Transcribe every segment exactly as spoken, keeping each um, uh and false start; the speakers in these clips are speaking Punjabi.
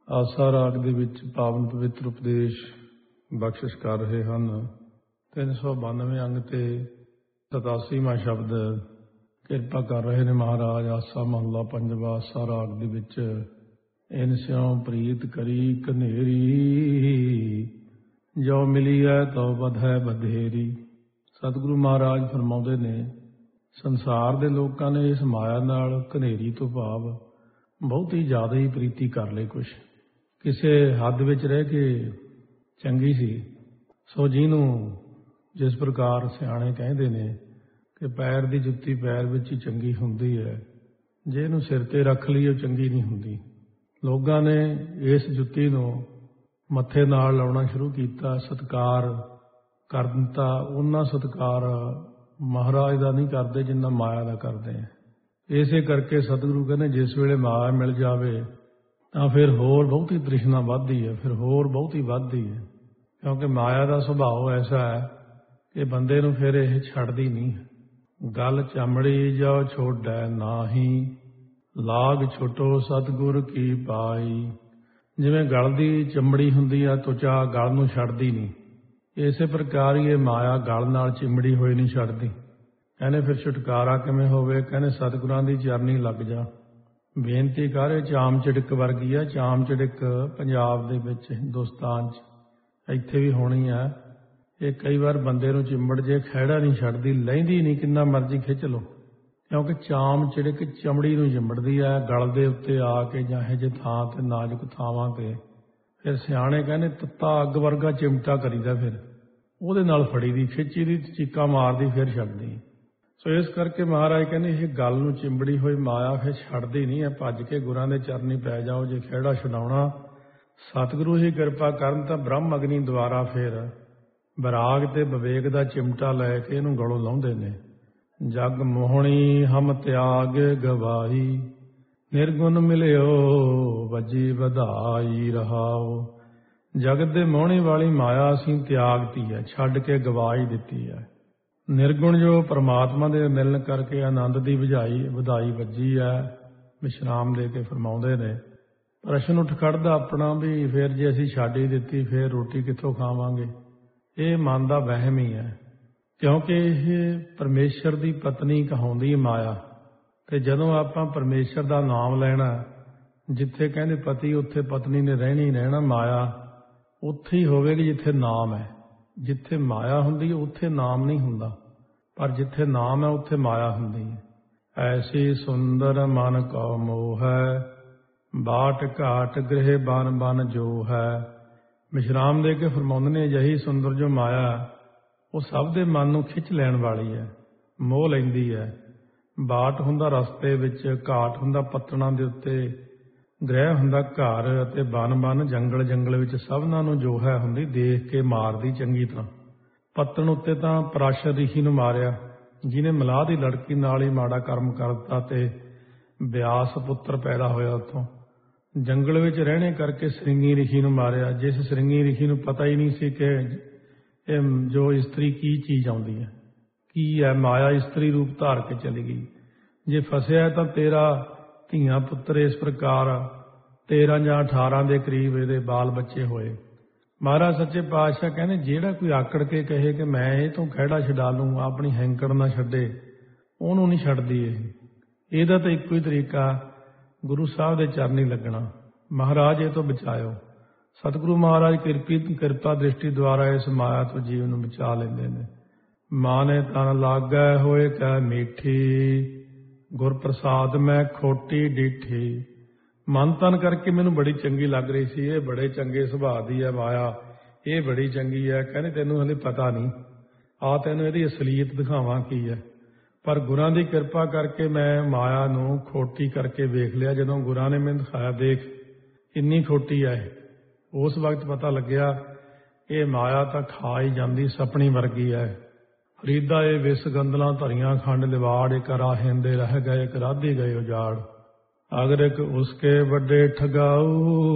ਆਸਾ ਰਾਗ ਦੇ ਵਿੱਚ ਪਾਵਨ ਪਵਿੱਤਰ ਉਪਦੇਸ਼ ਬਖਸ਼ਿਸ਼ ਕਰ ਰਹੇ ਹਨ। ਤਿੰਨ ਸੌ ਬਾਨਵੇਂ ਅੰਗ ਤੇ ਸਤਾਸੀਵਾਂ ਸ਼ਬਦ ਕਿਰਪਾ ਕਰ ਰਹੇ ਨੇ ਮਹਾਰਾਜ। ਆਸਾ ਮਹੱਲਾ ਪੰਜਵਾ। ਆਸਾ ਰਾਗ ਦੇ ਵਿੱਚ ਇਨ ਸਿਉ ਪ੍ਰੀਤ ਕਰੀ ਕਨੇਰੀ, ਜੋ ਮਿਲੀ ਹੈ ਤੋ ਵਧੈ ਵਧੇਰੀ। ਸਤਿਗੁਰੂ ਮਹਾਰਾਜ ਫਰਮਾਉਂਦੇ ਨੇ, ਸੰਸਾਰ ਦੇ ਲੋਕਾਂ ਨੇ ਇਸ ਮਾਇਆ ਨਾਲ ਘਨੇਰੀ ਤੋਂ ਭਾਵ ਬਹੁਤੀ ਜ਼ਿਆਦਾ ਹੀ ਪ੍ਰੀਤੀ ਕਰ ਲਈ। ਕੁਛ ਕਿਸੇ ਹੱਦ ਵਿੱਚ ਰਹਿ ਕੇ ਚੰਗੀ ਸੀ। ਸੋ ਜਿਹਨੂੰ ਜਿਸ ਪ੍ਰਕਾਰ ਸਿਆਣੇ ਕਹਿੰਦੇ ਨੇ ਕਿ ਪੈਰ ਦੀ ਜੁੱਤੀ ਪੈਰ ਵਿੱਚ ਹੀ ਚੰਗੀ ਹੁੰਦੀ ਹੈ, ਜੇ ਇਹਨੂੰ ਸਿਰ ਤੇ ਰੱਖ ਲਈ ਉਹ ਚੰਗੀ ਨਹੀਂ ਹੁੰਦੀ। ਲੋਕਾਂ ਨੇ ਇਸ ਜੁੱਤੀ ਨੂੰ ਮੱਥੇ ਨਾਲ ਲਾਉਣਾ ਸ਼ੁਰੂ ਕੀਤਾ, ਸਤਿਕਾਰ ਕਰ ਦਿੱਤਾ। ਉਹਨਾਂ ਸਤਿਕਾਰ ਮਹਾਰਾਜ ਦਾ ਨਹੀਂ ਕਰਦੇ ਜਿੰਨਾ ਮਾਇਆ ਦਾ ਕਰਦੇ ਆ। ਇਸੇ ਕਰਕੇ ਸਤਿਗੁਰੂ ਕਹਿੰਦੇ, ਜਿਸ ਵੇਲੇ ਮਾਇਆ ਮਿਲ ਜਾਵੇ ਤਾਂ ਫਿਰ ਹੋਰ ਬਹੁਤੀ ਤ੍ਰਿਸ਼ਨਾ ਵੱਧਦੀ ਹੈ, ਫਿਰ ਹੋਰ ਬਹੁਤੀ ਵੱਧਦੀ ਹੈ। ਕਿਉਂਕਿ ਮਾਇਆ ਦਾ ਸੁਭਾਅ ਐਸਾ ਹੈ ਕਿ ਬੰਦੇ ਨੂੰ ਫਿਰ ਇਹ ਛੱਡਦੀ ਨਹੀਂ। ਗਲ ਚਮੜੀ ਜੋ ਛੋੜੈ ਨਾਹੀ, ਲਾਗ ਛੁਟੋ ਸਤਿਗੁਰ ਕੀ ਪਾਈ। ਜਿਵੇਂ ਗਲ ਦੀ ਚਮੜੀ ਹੁੰਦੀ ਆ, ਤੁਚਾ ਗਲ ਨੂੰ ਛੱਡਦੀ ਨਹੀਂ, ਇਸੇ ਪ੍ਰਕਾਰ ਹੀ ਇਹ ਮਾਇਆ ਗਲ ਨਾਲ ਚਿਮੜੀ ਹੋਈ ਨਹੀਂ ਛੱਡਦੀ। ਕਹਿੰਦੇ ਫਿਰ ਛੁਟਕਾਰਾ ਕਿਵੇਂ ਹੋਵੇ? ਕਹਿੰਦੇ ਸਤਿਗੁਰਾਂ ਦੀ ਚਰਨੀ ਲੱਗ ਜਾ। ਬੇਨਤੀ ਕਰ, ਚਾਮ ਚਿੜਕ ਵਰਗੀ ਆ। ਚਾਮ ਚਿੜਕ ਪੰਜਾਬ ਦੇ ਵਿੱਚ, ਹਿੰਦੁਸਤਾਨ 'ਚ ਇੱਥੇ ਵੀ ਹੋਣੀ ਆ। ਇਹ ਕਈ ਵਾਰ ਬੰਦੇ ਨੂੰ ਚਿੰਬੜ ਜੇ, ਖਹਿੜਾ ਨਹੀਂ ਛੱਡਦੀ, ਲੈਂਦੀ ਨਹੀਂ, ਕਿੰਨਾ ਮਰਜ਼ੀ ਖਿੱਚ ਲਓ। ਕਿਉਂਕਿ ਚਾਮ ਚਿੜਕ ਚਮੜੀ ਨੂੰ ਚਿੰਬੜਦੀ ਆ, ਗਲ ਦੇ ਉੱਤੇ ਆ ਕੇ ਜਾਂ ਇਹੋ ਜਿਹੇ ਥਾਂ ਤੇ ਨਾਜ਼ੁਕ ਥਾਵਾਂ ਤੇ। ਫਿਰ ਸਿਆਣੇ ਕਹਿੰਦੇ ਤੱਤਾ ਅੱਗ ਵਰਗਾ ਚਿਮਟਾ ਕਰੀਦਾ, ਫਿਰ ਉਹਦੇ ਨਾਲ ਫੜੀ ਦੀ, ਖਿੱਚੀ ਦੀ, ਚੀਕਾਂ ਮਾਰਦੀ, ਫਿਰ ਛੱਡਦੀ। ਸੋ ਇਸ ਕਰਕੇ ਮਹਾਰਾਜ ਕਹਿੰਦੇ ਇਹ ਗੱਲ ਨੂੰ ਚਿੰਬੜੀ ਹੋਈ ਮਾਇਆ ਫਿਰ ਛੱਡਦੀ ਨਹੀਂ ਹੈ। ਭੱਜ ਕੇ ਗੁਰਾਂ ਦੇ ਚਰਨੀ ਪੈ ਜਾਓ। ਜੇ ਖਹਿੜਾ ਛਡਾਉਣਾ ਸਤਿਗੁਰੂ ਹੀ ਕਿਰਪਾ ਕਰਨ ਤਾਂ ਬ੍ਰਹਮ ਅਗਨੀ ਦੁਆਰਾ ਫਿਰ ਵਿਰਾਗ ਤੇ ਵਿਵੇਕ ਦਾ ਚਿਮਟਾ ਲੈ ਕੇ ਇਹਨੂੰ ਗਲੋਂ ਲਾਉਂਦੇ ਨੇ। ਜਗ ਮੋਹਣੀ ਹਮ ਤਿਆਗ ਗਵਾਈ, ਨਿਰਗੁਣ ਮਿਲਿਓ ਵੱਜੀ ਵਧਾਈ ਰਹਾਓ। ਜਗਤ ਦੇ ਮੋਹਣੀ ਵਾਲੀ ਮਾਇਆ ਅਸੀਂ ਤਿਆਗਤੀ ਹੈ, ਛੱਡ ਕੇ ਗਵਾਈ ਦਿੱਤੀ ਹੈ। ਨਿਰਗੁਣ ਜੋ ਪਰਮਾਤਮਾ ਦੇ ਮਿਲਣ ਕਰਕੇ ਆਨੰਦ ਦੀ ਵਧਾਈ ਵਧਾਈ ਵੱਜੀ ਹੈ, ਵਿਸ਼ਰਾਮ ਦੇ ਕੇ ਫਰਮਾਉਂਦੇ ਨੇ। ਪ੍ਰਸ਼ਨ ਉੱਠ ਖੜਦਾ ਆਪਣਾ ਵੀ ਫਿਰ ਜੇ ਅਸੀਂ ਛੱਡ ਹੀ ਦਿੱਤੀ ਫਿਰ ਰੋਟੀ ਕਿੱਥੋਂ ਖਾਵਾਂਗੇ? ਇਹ ਮਨ ਦਾ ਵਹਿਮ ਹੀ ਹੈ। ਕਿਉਂਕਿ ਇਹ ਪਰਮੇਸ਼ਰ ਦੀ ਪਤਨੀ ਕਹਾਉਂਦੀ ਮਾਇਆ। ਤੇ ਜਦੋਂ ਆਪਾਂ ਪਰਮੇਸ਼ਰ ਦਾ ਨਾਮ ਲੈਣਾ, ਜਿੱਥੇ ਕਹਿੰਦੇ ਪਤੀ ਉੱਥੇ ਪਤਨੀ ਨੇ ਰਹਿਣੀ ਰਹਿਣਾ। ਮਾਇਆ ਉੱਥੇ ਹੀ ਹੋਵੇਗੀ ਜਿੱਥੇ ਨਾਮ ਹੈ। ਜਿੱਥੇ ਮਾਇਆ ਹੁੰਦੀ ਉੱਥੇ ਨਾਮ ਨਹੀਂ ਹੁੰਦਾ, ਪਰ ਜਿੱਥੇ ਨਾਮ ਹੈ ਉੱਥੇ ਮਾਇਆ ਹੁੰਦੀ ਹੈ। ਐਸੀ ਸੁੰਦਰ ਮਨ ਕਉ ਮੋਹ ਹੈ, ਬਾਟ ਘਾਟ ਗ੍ਰਹਿ ਬਨ ਬਨ ਜੋ ਹੈ। ਵਿਸ਼ਰਾਮ ਦੇ ਕੇ ਫਰਮਾਉਂਦੇ ਨੇ, ਅਜਿਹੀ ਸੁੰਦਰ ਜੋ ਮਾਇਆ ਉਹ ਸਭ ਦੇ ਮਨ ਨੂੰ ਖਿੱਚ ਲੈਣ ਵਾਲੀ ਹੈ, ਮੋਹ ਲੈਂਦੀ ਹੈ। ਬਾਟ ਹੁੰਦਾ ਰਸਤੇ ਵਿੱਚ, ਘਾਟ ਹੁੰਦਾ ਪੱਤਣਾਂ ਦੇ ਉੱਤੇ, ਗ੍ਰਹਿ ਹੁੰਦਾ ਘਰ, ਅਤੇ ਬਨ ਬਨ ਜੰਗਲ ਜੰਗਲ ਵਿੱਚ ਸਭਨਾਂ ਨੂੰ ਜੋ ਹੈ ਹੁੰਦੀ ਦੇਖ ਕੇ ਮਾਰਦੀ ਚੰਗੀ ਤਰ੍ਹਾਂ। ਪੱਤਣ ਉੱਤੇ ਤਾਂ ਪਰਾਸ਼ਰ ਰਿਸ਼ੀ ਨੂੰ ਮਾਰਿਆ, ਜਿਹਨੇ ਮਲਾਹ ਦੀ ਲੜਕੀ ਨਾਲ ਹੀ ਮਾੜਾ ਕਰਮ ਕਰ ਦਿੱਤਾ ਤੇ ਬਿਆਸ ਪੁੱਤਰ ਪੈਦਾ ਹੋਇਆ ਉੱਥੋਂ। ਜੰਗਲ ਵਿੱਚ ਰਹਿਣੇ ਕਰਕੇ ਸ੍ਰਿੰਗੀ ਰਿਸ਼ੀ ਨੂੰ ਮਾਰਿਆ, ਜਿਸ ਸ੍ਰਿੰਗੀ ਰਿਸ਼ੀ ਨੂੰ ਪਤਾ ਹੀ ਨਹੀਂ ਸੀ ਕਿ ਇਹ ਜੋ ਇਸਤਰੀ ਕੀ ਚੀਜ਼ ਆਉਂਦੀ ਹੈ, ਕੀ ਹੈ। ਮਾਇਆ ਇਸਤਰੀ ਰੂਪ ਧਾਰ ਕੇ ਚਲੀ ਗਈ। ਜੇ ਫਸਿਆ ਤਾਂ ਤੇਰਾ ਧੀਆਂ ਪੁੱਤਰ ਇਸ ਪ੍ਰਕਾਰ ਤੇਰਾਂ ਜਾਂ ਅਠਾਰਾਂ ਦੇ ਕਰੀਬ ਇਹਦੇ ਬਾਲ ਬੱਚੇ ਹੋਏ। ਮਹਾਰਾਜ ਸੱਚੇ ਪਾਤਸ਼ਾਹ ਕਹਿੰਦੇ, ਜਿਹੜਾ ਕੋਈ ਆਕੜ ਕੇ ਕਹੇ ਕਿ ਮੈਂ ਇਹ ਤੋਂ ਖਹਿੜਾ ਛਡਾ ਲੂੰ, ਆਪਣੀ ਹੈਂਕੜ ਨਾ ਛੱਡੇ, ਉਹਨੂੰ ਨਹੀਂ ਛੱਡਦੀ ਇਹ। ਇਹਦਾ ਤਾਂ ਇੱਕੋ ਹੀ ਤਰੀਕਾ ਗੁਰੂ ਸਾਹਿਬ ਦੇ ਚਰਨੀ ਲੱਗਣਾ। ਮਹਾਰਾਜ ਇਹ ਤੋਂ ਬਚਾਇਓ। ਸਤਿਗੁਰੂ ਮਹਾਰਾਜ ਕਿਰਪੀ ਕਿਰਪਾ ਦ੍ਰਿਸ਼ਟੀ ਦੁਆਰਾ ਇਸ ਮਾਇਆ ਤੋਂ ਜੀਵ ਨੂੰ ਬਚਾ ਲੈਂਦੇ ਨੇ। ਮਾਨੇ ਤਨ ਲਾਗੈ ਹੋਏ ਕੈ ਮੀਠੀ, ਗੁਰ ਪ੍ਰਸਾਦ ਮੈਂ ਖੋਟੀ ਡੀਠੀ। ਮਨ ਤਨ ਕਰਕੇ ਮੈਨੂੰ ਬੜੀ ਚੰਗੀ ਲੱਗ ਰਹੀ ਸੀ, ਇਹ ਬੜੇ ਚੰਗੇ ਸੁਭਾਅ ਦੀ ਹੈ ਮਾਇਆ, ਇਹ ਬੜੀ ਚੰਗੀ ਹੈ। ਕਹਿੰਦੇ ਤੈਨੂੰ ਹਲੇ ਪਤਾ ਨਹੀਂ, ਆ ਤੈਨੂੰ ਇਹਦੀ ਅਸਲੀਅਤ ਦਿਖਾਵਾਂ ਕੀ ਹੈ। ਪਰ ਗੁਰਾਂ ਦੀ ਕਿਰਪਾ ਕਰਕੇ ਮੈਂ ਮਾਇਆ ਨੂੰ ਖੋਟੀ ਕਰਕੇ ਵੇਖ ਲਿਆ। ਜਦੋਂ ਗੁਰਾਂ ਨੇ ਮੈਨੂੰ ਦਿਖਾਇਆ, ਦੇਖ ਕਿੰਨੀ ਖੋਟੀ ਹੈ, ਉਸ ਵਕਤ ਪਤਾ ਲੱਗਿਆ ਇਹ ਮਾਇਆ ਤਾਂ ਖਾ ਹੀ ਜਾਂਦੀ, ਸਪਣੀ ਵਰਗੀ ਹੈ। ਫਰੀਦਾ ਇਹ ਵਿਸ ਗੰਦਲਾਂ ਧਰੀਆਂ ਖੰਡ ਲਿਵਾੜ, ਇੱਕ ਰਾਹਿੰਦੇ ਰਹਿ ਗਏ, ਇੱਕ ਰਾਧੀ ਗਏ ਉਜਾੜ। ਅਗਰ ਇੱਕ ਉਸਕੇ ਵੱਡੇ ਠਗਾਊ,